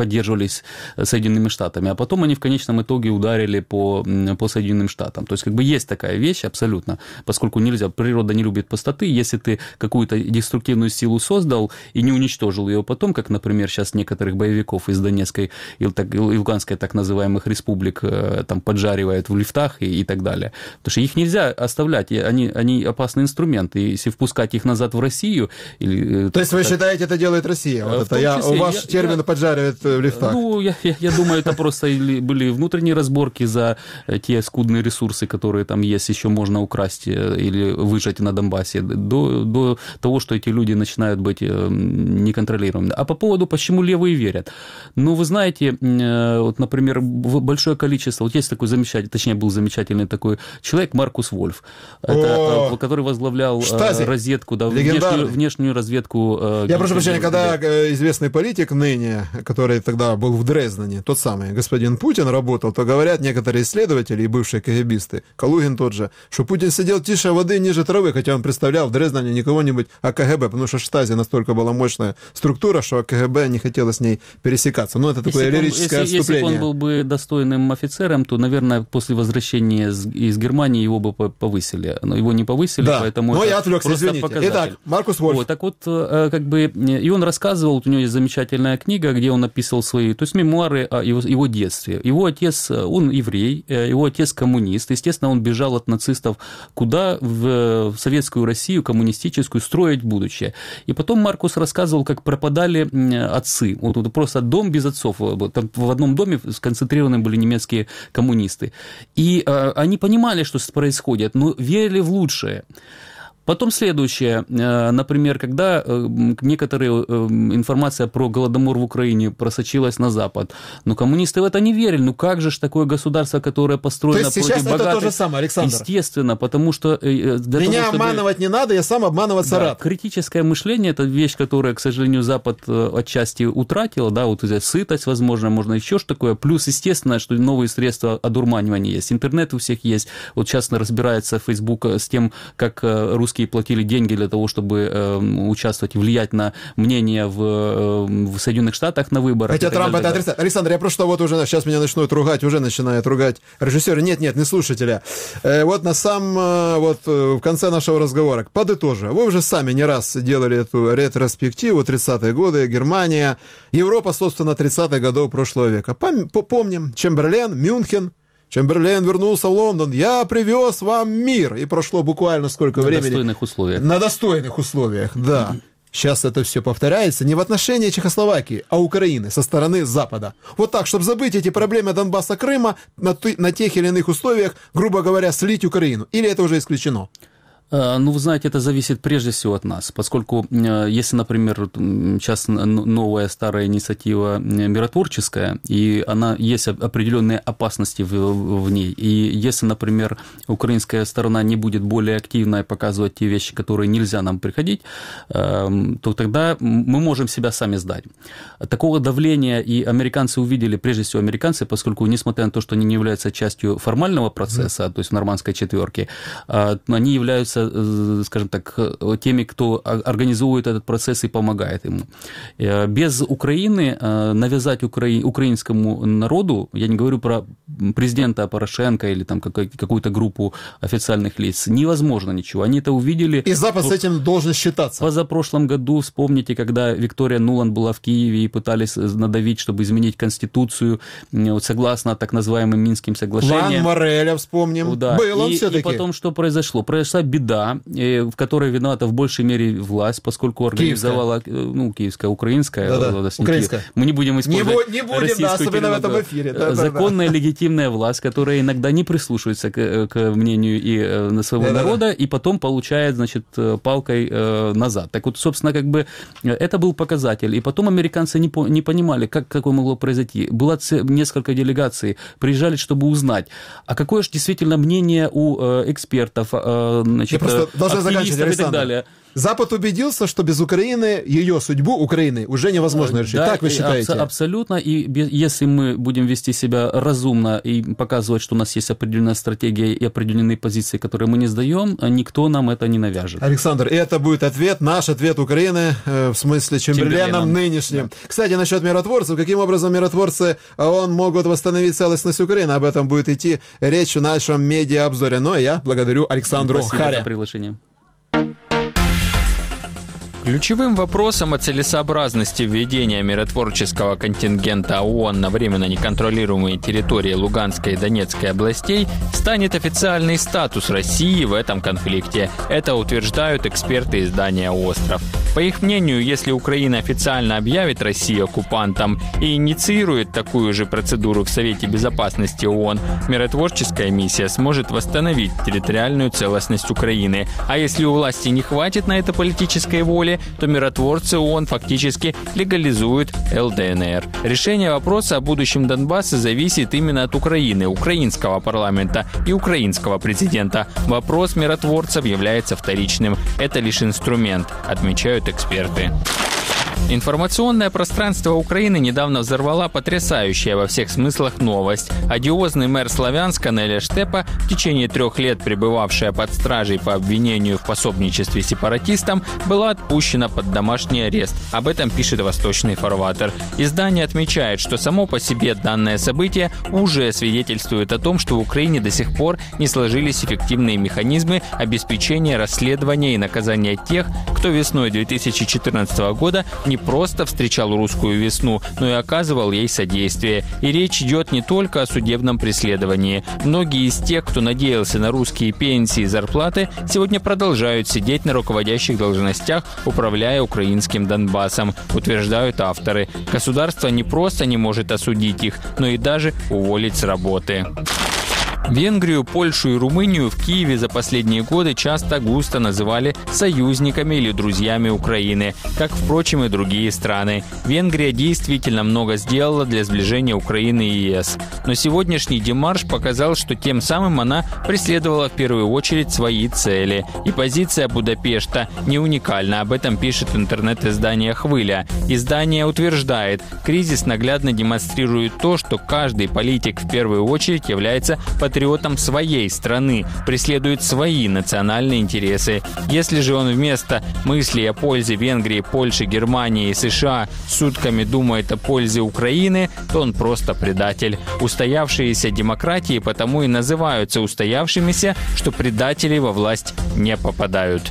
поддерживались Соединенными Штатами, а потом они в конечном итоге ударили по, по Соединенным Штатам. То есть как бы есть такая вещь абсолютно, поскольку нельзя, природа не любит пустоты, если ты какую-то деструктивную силу создал и не уничтожил ее потом, как, например, сейчас некоторых боевиков из Донецкой и Луганской так называемых республик там поджаривают в лифтах и, и так далее. Потому что их нельзя оставлять, они, они опасный инструмент, и если впускать их назад в Россию... Или, То есть так, вы считаете, это делает Россия? Вот это я, числе, ваш я, термин я, поджаривает в лифтах. Ну, я, я, я думаю, это просто были внутренние разборки за те скудные ресурсы, которые там есть, еще можно украсть или выжать на Донбассе, до, до того, что эти люди начинают быть неконтролируемыми. А по поводу, почему левые верят? Ну, вы знаете, вот, например, большое количество, вот есть такой замечательный, точнее, был замечательный такой человек Маркус Вольф, это, который возглавлял Штази. Разведку, да, внешнюю, внешнюю разведку. Я прошу прощения, когда известный политик ныне, который тогда был в Дрездене, тот самый господин Путин работал, то говорят некоторые исследователи и бывшие КГБисты, Калугин тот же, что Путин сидел тише воды, ниже травы, хотя он представлял в Дрездене не кого-нибудь, а КГБ, потому что Штази настолько была мощная структура, что КГБ не хотело с ней пересекаться. Ну, это такое если лирическое он, если, отступление. Если бы он был бы достойным офицером, то, наверное, после возвращения из, из Германии его бы повысили. Но его не повысили, да. поэтому но это я отвлекся, просто извините. показатель. Итак, Маркус Вольф. Вот, так вот, как бы, и он рассказывал, у него есть замечательная книга, где он описывал свои, то есть мемуары о его, его детстве. Его отец, он еврей, его отец коммунист, естественно, он бежал от нацистов куда? В, в советскую Россию, коммунистическую, строить будущее. И потом Маркус рассказывал, как пропадали отцы. Вот, вот просто дом без отцов. Там в одном доме сконцентрированы были немецкие коммунисты. И э, они понимали, что происходит, но верили в лучшее. Потом следующее, например, когда некоторая информация про Голодомор в Украине просочилась на Запад, но коммунисты в это не верили, ну как же ж такое государство, которое построено против богатых? То есть сейчас это то же самое, Александр? Естественно, потому что... Меня того, чтобы... обманывать не надо, я сам обманываться да, рад. Критическое мышление – это вещь, которая, к сожалению, Запад отчасти утратил, да, вот сытость, возможно, можно еще что такое, плюс, естественно, что новые средства одурманивания есть, интернет у всех есть, вот сейчас разбирается Facebook с тем, как русские платили деньги для того, чтобы э, участвовать и влиять на мнение в, э, в Соединенных Штатах на выборах. Хотя Трамп это отрицает. Александр, я просто вот уже, сейчас меня начнут ругать, уже начинают ругать режиссеры. Нет, нет, не слушателя. Э, вот на самом, э, вот в конце нашего разговора, подытожу. Вы уже сами не раз делали эту ретроспективу, тридцатые годы, Германия, Европа, собственно, тридцатых годов прошлого века. Помним, Чемберлен, Мюнхен, Чемберлен вернулся в Лондон. Я привез вам мир. И прошло буквально сколько на времени. На достойных условиях. На достойных условиях, да. Сейчас это все повторяется не в отношении Чехословакии, а Украины со стороны Запада. Вот так, чтобы забыть эти проблемы Донбасса, Крыма, на, на тех или иных условиях, грубо говоря, слить Украину. Или это уже исключено? Ну, вы знаете, это зависит прежде всего от нас, поскольку если, например, сейчас новая старая инициатива миротворческая, и она, есть определенные опасности в, в ней, и если, например, украинская сторона не будет более активно показывать те вещи, которые нельзя нам приходить, то тогда мы можем себя сами сдать. Такого давления и американцы увидели, прежде всего американцы, поскольку, несмотря на то, что они не являются частью формального процесса, mm-hmm. то есть нормандской четверки, они являются, скажем так, теми, кто организует этот процесс и помогает ему. Без Украины навязать укра... украинскому народу, я не говорю про президента Порошенко или там какую-то группу официальных лиц, невозможно ничего. Они это увидели. И Запад с этим должен считаться. Позапрошлом году, вспомните, когда Виктория Нуланд была в Киеве и пытались надавить, чтобы изменить Конституцию, вот, согласно так называемым Минским соглашениям. Ван Мореля вспомним. Да. Был он и, все-таки. И потом что произошло? Произошла беда, в которой виновата в большей мере власть, поскольку организовала, киевская. ну, киевская, украинская, да-да. украинская. Мы не будем использовать не, не будем, да, особенно в этом эфире. Да, законная, да, да. легитимная власть, которая иногда не прислушивается к, к мнению и на своего да, народа, да. и потом получает, значит, палкой назад. Так вот, собственно, как бы это был показатель. И потом американцы не, по, не понимали, как такое могло произойти. Было несколько делегаций, приезжали, чтобы узнать, а какое же действительно мнение у экспертов, значит, просто должна заканчивать, и так далее. Запад убедился, что без Украины, ее судьбу Украины уже невозможно решить. Да, так вы считаете? Аб- абсолютно. И если мы будем вести себя разумно и показывать, что у нас есть определенная стратегия и определенные позиции, которые мы не сдаем, никто нам это не навяжет. Александр, и это будет ответ, наш ответ Украины, э, в смысле Чемберленом нынешним. Да. Кстати, насчет миротворцев. Каким образом миротворцы ООН могут восстановить целостность Украины? Об этом будет идти речь в нашем медиа-обзоре. Но я благодарю Александру Спасибо Харе. за приглашение. Ключевым вопросом о целесообразности введения миротворческого контингента ООН на временно неконтролируемые территории Луганской и Донецкой областей станет официальный статус России в этом конфликте. Это утверждают эксперты издания «Остров». По их мнению, если Украина официально объявит Россию оккупантом и инициирует такую же процедуру в Совете Безопасности ООН, миротворческая миссия сможет восстановить территориальную целостность Украины. А если у власти не хватит на это политической воли, то миротворцы ООН фактически легализуют эл дэ эн эр. Решение вопроса о будущем Донбасса зависит именно от Украины, украинского парламента и украинского президента. Вопрос миротворцев является вторичным. Это лишь инструмент, отмечают эксперты. Информационное пространство Украины недавно взорвала потрясающая во всех смыслах новость. Одиозный мэр Славянска Неля Штепа, в течение трех лет пребывавшая под стражей по обвинению в пособничестве сепаратистам, была отпущена под домашний арест. Об этом пишет «Восточный фарватер». Издание отмечает, что само по себе данное событие уже свидетельствует о том, что в Украине до сих пор не сложились эффективные механизмы обеспечения расследования и наказания тех, кто весной две тысячи четырнадцатого года не просто встречал русскую весну, но и оказывал ей содействие. И речь идет не только о судебном преследовании. Многие из тех, кто надеялся на русские пенсии и зарплаты, сегодня продолжают сидеть на руководящих должностях, управляя украинским Донбассом, утверждают авторы. Государство не просто не может осудить их, но и даже уволить с работы. Венгрию, Польшу и Румынию в Киеве за последние годы часто густо называли союзниками или друзьями Украины, как, впрочем, и другие страны. Венгрия действительно много сделала для сближения Украины и ЕС. Но сегодняшний демарш показал, что тем самым она преследовала в первую очередь свои цели. И позиция Будапешта не уникальна, об этом пишет интернет-издание «Хвиля». Издание утверждает, кризис наглядно демонстрирует то, что каждый политик в первую очередь является патриотом патриотом своей страны, преследует свои национальные интересы. Если же он вместо мыслей о пользе Венгрии, Польши, Германии и США сутками думает о пользе Украины, то он просто предатель. Устоявшиеся демократии потому и называются устоявшимися, что предатели во власть не попадают.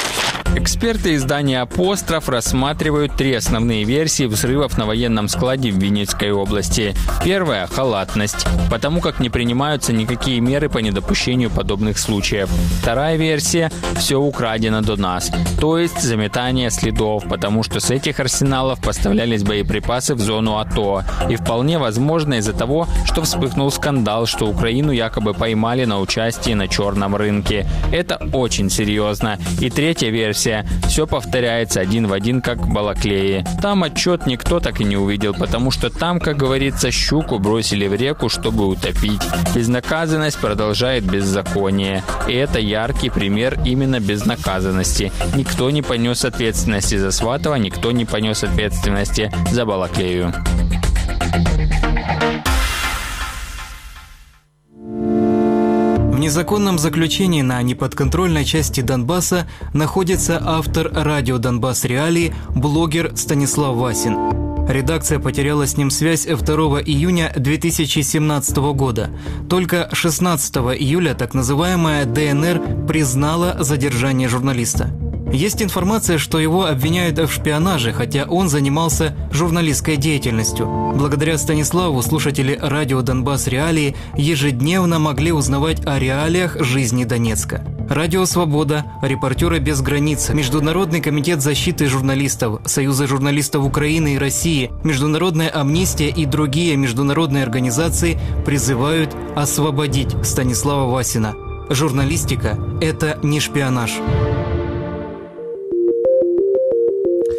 Эксперты издания «Апостроф» рассматривают три основные версии взрывов на военном складе в Винницкой области. Первая – халатность, потому как не принимаются никакие меры по недопущению подобных случаев. Вторая версия – все украдено до нас, то есть заметание следов, потому что с этих арсеналов поставлялись боеприпасы в зону АТО. И вполне возможно из-за того, что вспыхнул скандал, что Украину якобы поймали на участии на черном рынке. Это очень серьезно. И третья версия – все повторяется один в один, как в Балаклее. Там отчет никто так и не увидел, потому что там, как говорится, щуку бросили в реку, чтобы утопить. Безнаказанность продолжает беззаконие. И это яркий пример именно безнаказанности. Никто не понес ответственности за Сватова, никто не понес ответственности за Балаклею. В незаконном заключении на неподконтрольной части Донбасса находится автор радио «Донбасс Реалии», блогер Станислав Васин. Редакция потеряла с ним связь второго июня две тысячи семнадцатого года. Только шестнадцатого июля так называемая дэ эн эр признала задержание журналиста. Есть информация, что его обвиняют в шпионаже, хотя он занимался журналистской деятельностью. Благодаря Станиславу слушатели радио «Донбасс Реалии» ежедневно могли узнавать о реалиях жизни Донецка. Радио «Свобода», «Репортеры без границ», Международный комитет защиты журналистов, Союзы журналистов Украины и России, Международная амнистия и другие международные организации призывают освободить Станислава Васина. Журналистика – это не шпионаж.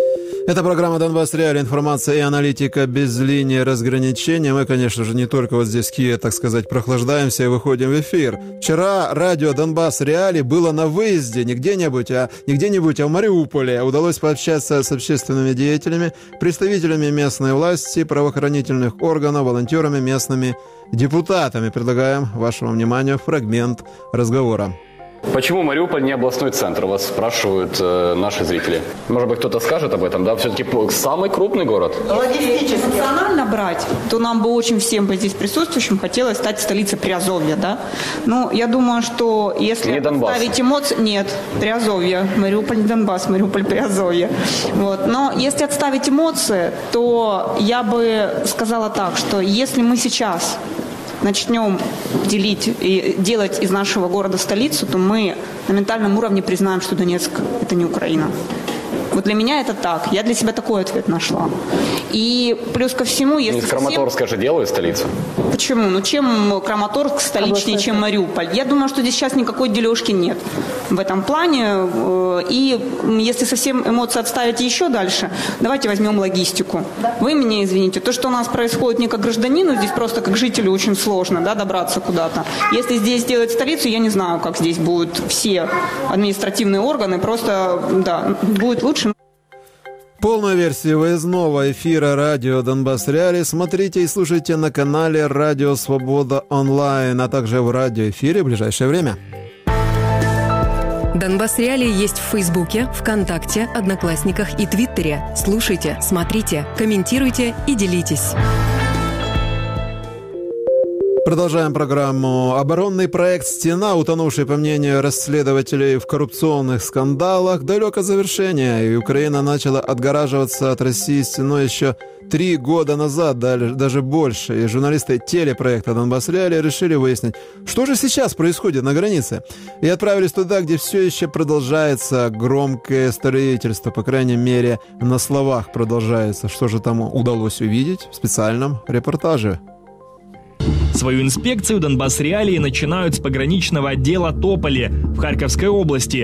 Это программа «Донбасс Реалии». Информация и аналитика без линии разграничения. Мы, конечно же, не только вот здесь в Киеве, так сказать, прохлаждаемся и выходим в эфир. Вчера радио «Донбасс Реалии» было на выезде не где-нибудь, а не где-нибудь, а в Мариуполе. Удалось пообщаться с общественными деятелями, представителями местной власти, правоохранительных органов, волонтерами, местными депутатами. Предлагаем вашему вниманию фрагмент разговора. Почему Мариуполь не областной центр? Вас спрашивают э, наши зрители. Может быть, кто-то скажет об этом, да? Все-таки самый крупный город. Логистически, национально брать, то нам бы очень всем бы здесь присутствующим хотелось стать столицей Приазовья, да? Ну, я думаю, что если ставить эмоции... Нет, Приазовье. Мариуполь не Донбасс, Мариуполь Приазовье. Вот. Но если отставить эмоции, то я бы сказала так, что если мы сейчас начнем делить и делать из нашего города столицу, то мы на ментальном уровне признаем, что Донецк – это не Украина. Вот для меня это так. Я для себя такой ответ нашла. И плюс ко всему, если Из Краматорска же делают столицу. Почему? Ну, чем Краматорск столичнее, чем Мариуполь? Я думаю, что здесь сейчас никакой дележки нет в этом плане. И если совсем эмоции отставить еще дальше, давайте возьмем логистику. Да. Вы меня извините. То, что у нас происходит не как гражданину, здесь просто как жителю очень сложно, да, добраться куда-то. Если здесь сделать столицу, я не знаю, как здесь будут все административные органы. Просто, да, будет лучше. Полную версию выездного эфира радио «Донбасс Реалии» смотрите и слушайте на канале «Радио Свобода онлайн», а также в радиоэфире в ближайшее время. «Донбасс Реалии» есть в Фейсбуке, ВКонтакте, Одноклассниках и Твиттере. Слушайте, смотрите, комментируйте и делитесь. Продолжаем программу. Оборонный проект «Стена», утонувший, по мнению расследователей, в коррупционных скандалах, далек от завершения, и Украина начала отгораживаться от России стеной еще три года назад, даже больше. И журналисты телепроекта «Донбасс Реалии» решили выяснить, что же сейчас происходит на границе, и отправились туда, где все еще продолжается громкое строительство, по крайней мере, на словах продолжается. Что же там удалось увидеть в специальном репортаже. Свою инспекцию «Донбасс Реалии» начинают с пограничного отдела Тополи в Харьковской области.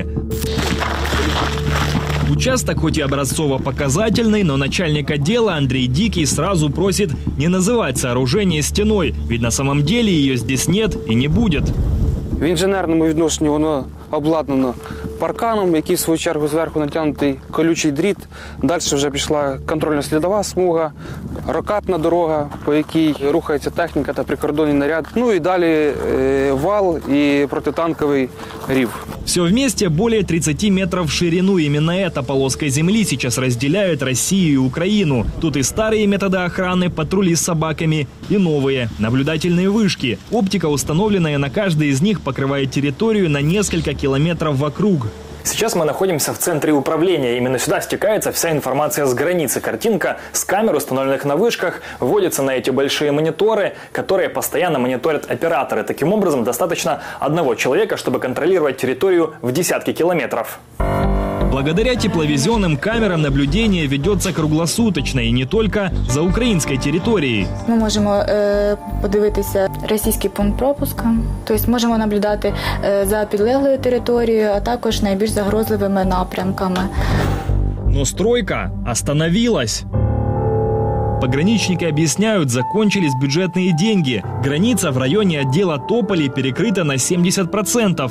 Участок хоть и образцово-показательный, но начальник отдела Андрей Дикий сразу просит не называть сооружение стеной, ведь на самом деле ее здесь нет и не будет. В інженерному відношенні воно обладнано парканом, який в свою чергу зверху натягнутий колючий дріт. Далі вже пішла контрольно-слідова смуга, рокатна дорога, по якій рухається техніка та прикордонний наряд. Ну і далі е, вал і протитанковий рів. Все вместе более тридцати метров в ширину. Именно эта полоска земли сейчас разделяет Россию и Украину. Тут и старые методы охраны, патрули с собаками, и новые наблюдательные вышки. Оптика, установленная на каждой из них, покрывает территорию на несколько километров вокруг. Сейчас мы находимся в центре управления. Именно сюда стекается вся информация с границы. Картинка с камер, установленных на вышках, вводится на эти большие мониторы, которые постоянно мониторят операторы. Таким образом, достаточно одного человека, чтобы контролировать территорию в десятки километров. Благодаря тепловизионным камерам наблюдение ведется круглосуточно и не только за українською територією. Ми можемо е, подивитися російський пункт пропуска, тобто можемо наблюдати е, за підлеглою територією, а також найбільш загрозливими напрямками. Но стройка остановилась. Пограничники объясняют, закончились бюджетные деньги. Граница в районе отдела Тополи перекрыта на семьдесят процентов.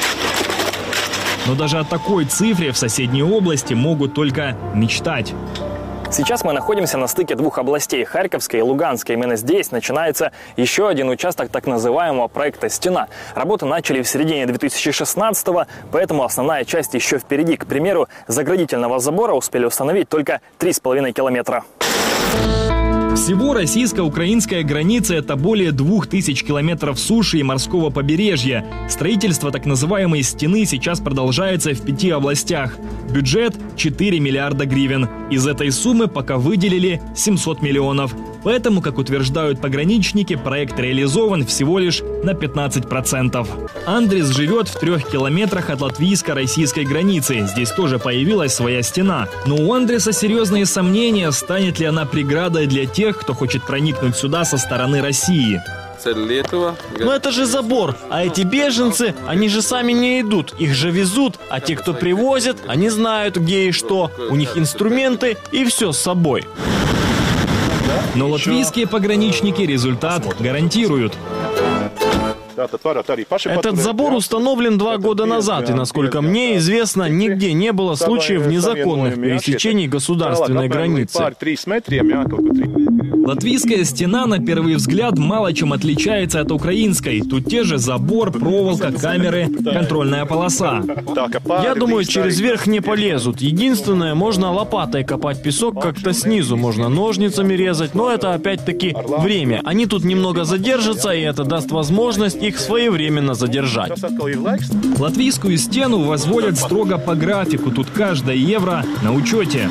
Но даже о такой цифре в соседней области могут только мечтать. Сейчас мы находимся на стыке двух областей – Харьковской и Луганской. Именно здесь начинается еще один участок так называемого проекта «Стена». Работы начали в середине две тысячи шестнадцатого, поэтому основная часть еще впереди. К примеру, заградительного забора успели установить только три с половиной километра. Всего российско-украинская граница – это более двух тысяч километров суши и морского побережья. Строительство так называемой «Стены» сейчас продолжается в пяти областях. Бюджет – четыре миллиарда гривен. Из этой суммы пока выделили семьсот миллионов. Поэтому, как утверждают пограничники, проект реализован всего лишь на пятнадцать процентов. Андрис живет в трех километрах от латвийско-российской границы. Здесь тоже появилась своя стена. Но у Андриса серьезные сомнения, станет ли она преградой для тех, кто хочет проникнуть сюда со стороны России. Но это же забор, а эти беженцы, они же сами не идут, их же везут, а те, кто привозят, они знают, где и что, у них инструменты и все с собой. Но латвийские пограничники результат гарантируют. Этот забор установлен два года назад, и, насколько мне известно, нигде не было случаев незаконных пересечений государственной границы. Латвийская стена, на первый взгляд, мало чем отличается от украинской. Тут те же забор, проволока, камеры, контрольная полоса. Я думаю, через верх не полезут. Единственное, можно лопатой копать песок как-то снизу, можно ножницами резать, но это опять-таки время. Они тут немного задержатся, и это даст возможность их своевременно задержать. Латвийскую стену возводят строго по графику. Тут каждое евро на учете.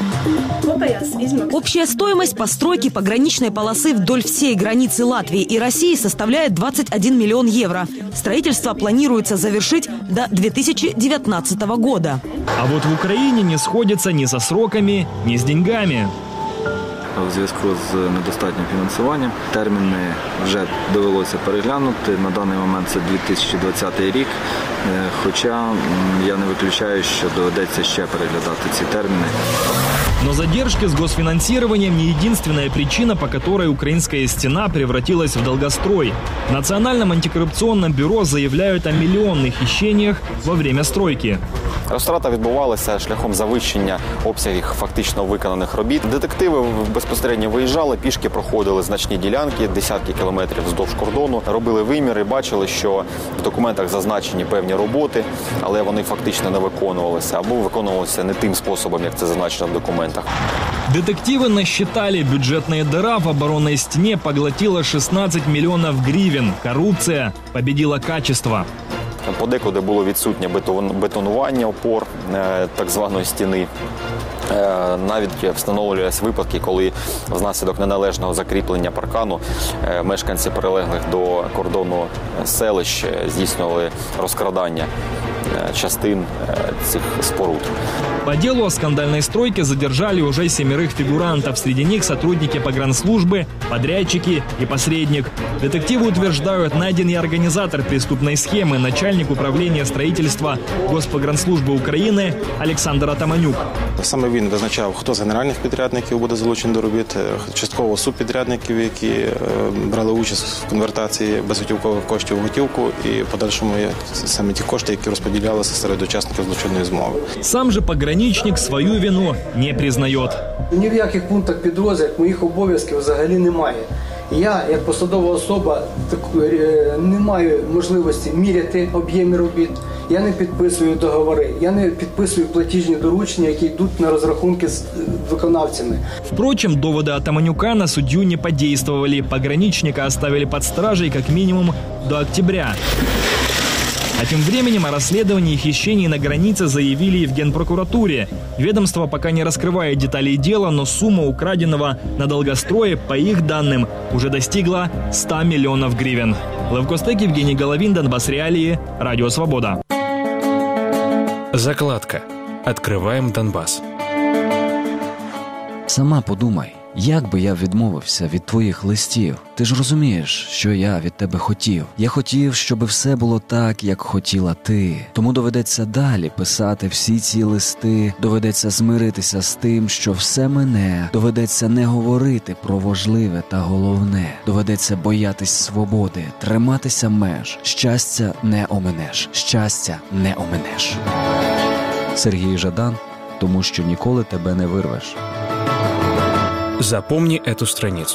Общая стоимость постройки пограничной полосы вдоль всей границы Латвии и России составляет двадцать один миллион евро. Строительство планируется завершить до две тысячи девятнадцатого года. А вот в Украине не сходятся ни со сроками, ни с деньгами. В зв'язку з недостатнім фінансуванням терміни вже довелося переглянути. На даний момент це дві тисячі двадцятий рік, хоча я не виключаю, що доведеться ще переглядати ці терміни. Но задержки с госфинансированием не единственная причина, по которой украинская стена превратилась в долгострой. В Национальном антикоррупционном бюро заявляют о миллионных хищениях во время стройки. Розтрата відбувалася шляхом завищення обсягів фактично виконаних робіт. Детективи безпосередньо виїжджали, пішки проходили значні ділянки, десятки кілометрів вздовж кордону, робили виміри, бачили, що в документах зазначені певні роботи, але вони фактично не виконувалися або виконувалися не тим способом, як це зазначено в документах. Детективы насчитали, бюджетная дыра в оборонной стене поглотила шестнадцать миллионов гривен. Коррупция победила качество. Подекуди було відсутнє бетонування опор так званої стіни. Навіть встановлювалися випадки, коли внаслідок неналежного закріплення паркану мешканці прилеглих до кордону селищ здійснювали розкрадання частин цих споруд. По делу о скандальной стройке задержали уже семерых фигурантов. Среди них сотрудники погранслужбы, подрядчики и посредник. Детективы утверждают, найден и организатор преступной схемы, начальник управления строительства Госпогранслужби України Олександр Атаманюк. Саме він визначав, хто з генеральних підрядників буде залучений до робіт, частково субпідрядників, які брали участь в конвертації безготівкових коштів в готівку, і подальшому саме ті кошти, які розподілялися серед учасників злочинної змови. Сам же пограничник свою вину не признает. Ні в яких пунктах підрозділів моїх обов'язків взагалі немає. Я, як посадова особа, не маю можливості міряти об'єми робіт. Я не підписую договори, я не підписую платіжні доручення, які йдуть на розрахунки з виконавцями. Впрочем, доводы Атаманюка на судью не подействовали. Пограничника оставили под стражей как минимум до октября. А тем временем о расследовании хищений на границе заявили и в Генпрокуратуре. Ведомство пока не раскрывает деталей дела, но сумма украденного на долгострое, по их данным, уже достигла ста миллионов гривен. Лев Костек, Евгений Головин, Донбасс Реалии, Радио Свобода. Закладка. Открываем Донбасс. Сама подумай. Як би я відмовився від твоїх листів? Ти ж розумієш, що я від тебе хотів. Я хотів, щоб все було так, як хотіла ти. Тому доведеться далі писати всі ці листи. Доведеться змиритися з тим, що все мине. Доведеться не говорити про важливе та головне. Доведеться боятись свободи, триматися меж. Щастя не оминеш. Щастя не оминеш. Сергій Жадан, тому що ніколи тебе не вирвеш. Запомни эту страницу.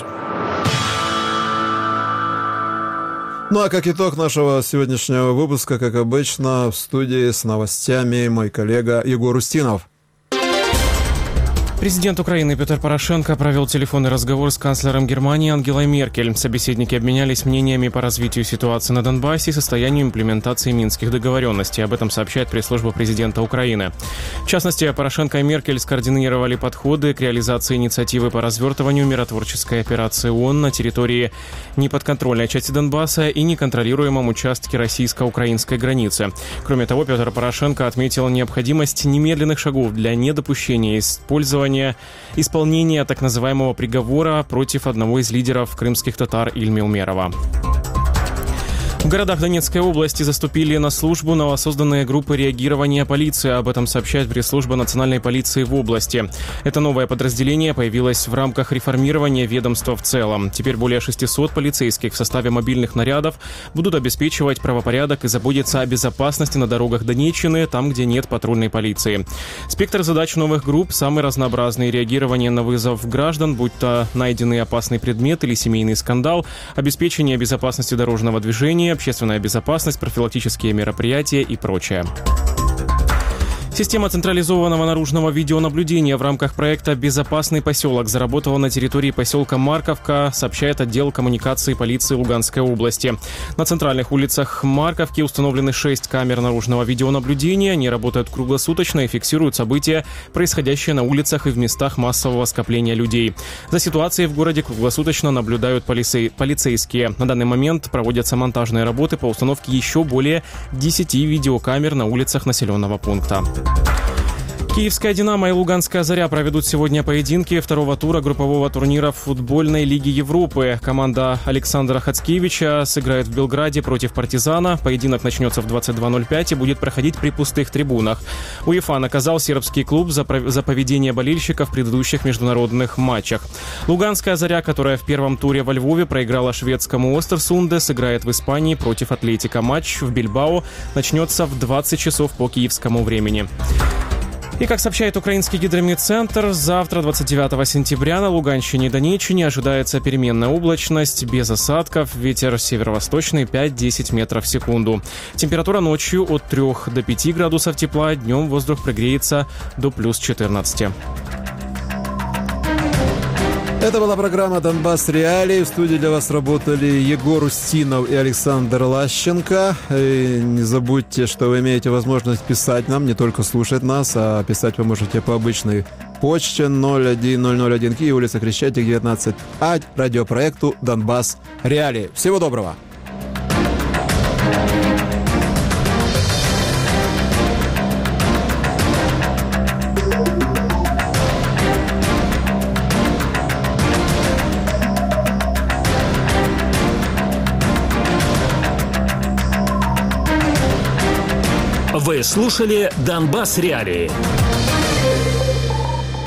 Ну а как итог нашего сегодняшнего выпуска, как обычно, в студии с новостями мой коллега Егор Устинов. Президент Украины Петр Порошенко провел телефонный разговор с канцлером Германии Ангелой Меркель. Собеседники обменялись мнениями по развитию ситуации на Донбассе и состоянию имплементации минских договоренностей. Об этом сообщает пресс-служба президента Украины. В частности, Порошенко и Меркель скоординировали подходы к реализации инициативы по развертыванию миротворческой операции ООН на территории неподконтрольной части Донбасса и неконтролируемом участке российско-украинской границы. Кроме того, Петр Порошенко отметил необходимость немедленных шагов для недопущения использования исполнения так называемого приговора против одного из лидеров крымских татар Ильмы Умерова. В городах Донецкой области заступили на службу новосозданные группы реагирования полиции. Об этом сообщает пресс-служба национальной полиции в области. Это новое подразделение появилось в рамках реформирования ведомства в целом. Теперь более шестисот полицейских в составе мобильных нарядов будут обеспечивать правопорядок и заботиться о безопасности на дорогах Донеччины, там, где нет патрульной полиции. Спектр задач новых групп самый разнообразный. Реагирование на вызов граждан, будь то найденный опасный предмет или семейный скандал, обеспечение безопасности дорожного движения, общественная безопасность, профилактические мероприятия и прочее. Система централизованного наружного видеонаблюдения в рамках проекта «Безопасный поселок» заработала на территории поселка Марковка, сообщает отдел коммуникации полиции Луганской области. На центральных улицах Марковки установлены шесть камер наружного видеонаблюдения. Они работают круглосуточно и фиксируют события, происходящие на улицах и в местах массового скопления людей. За ситуацией в городе круглосуточно наблюдают полицей... полицейские. На данный момент проводятся монтажные работы по установке еще более десяти видеокамер на улицах населенного пункта. Киевская «Динамо» и Луганская «Заря» проведут сегодня поединки второго тура группового турнира футбольной Лиги Европы. Команда Александра Хацкевича сыграет в Белграде против «Партизана». Поединок начнется в двадцать два ноль пять и будет проходить при пустых трибунах. УЕФА наказал сербский клуб за, за поведение болельщиков в предыдущих международных матчах. Луганская «Заря», которая в первом туре во Львове проиграла шведскому Остерсунде, сыграет в Испании против «Атлетико». Матч в Бильбао начнется в двадцать часов по киевскому времени. И, как сообщает украинский гидрометцентр, завтра, двадцать девятого сентября, на Луганщине и Донеччине ожидается переменная облачность, без осадков, ветер северо-восточный пять-десять метров в секунду. Температура ночью от трёх до пяти градусов тепла, днем воздух прогреется до плюс четырнадцати. Это была программа «Донбасс Реалии». В студии для вас работали Егор Устинов и Александр Лащенко. И не забудьте, что вы имеете возможность писать нам, не только слушать нас, а писать вы можете по обычной почте ноль один ноль ноль один Киев, улица Крещатик, девятнадцать А, радиопроекту «Донбасс Реалии». Всего доброго! Вы слушали «Донбасс Реалии».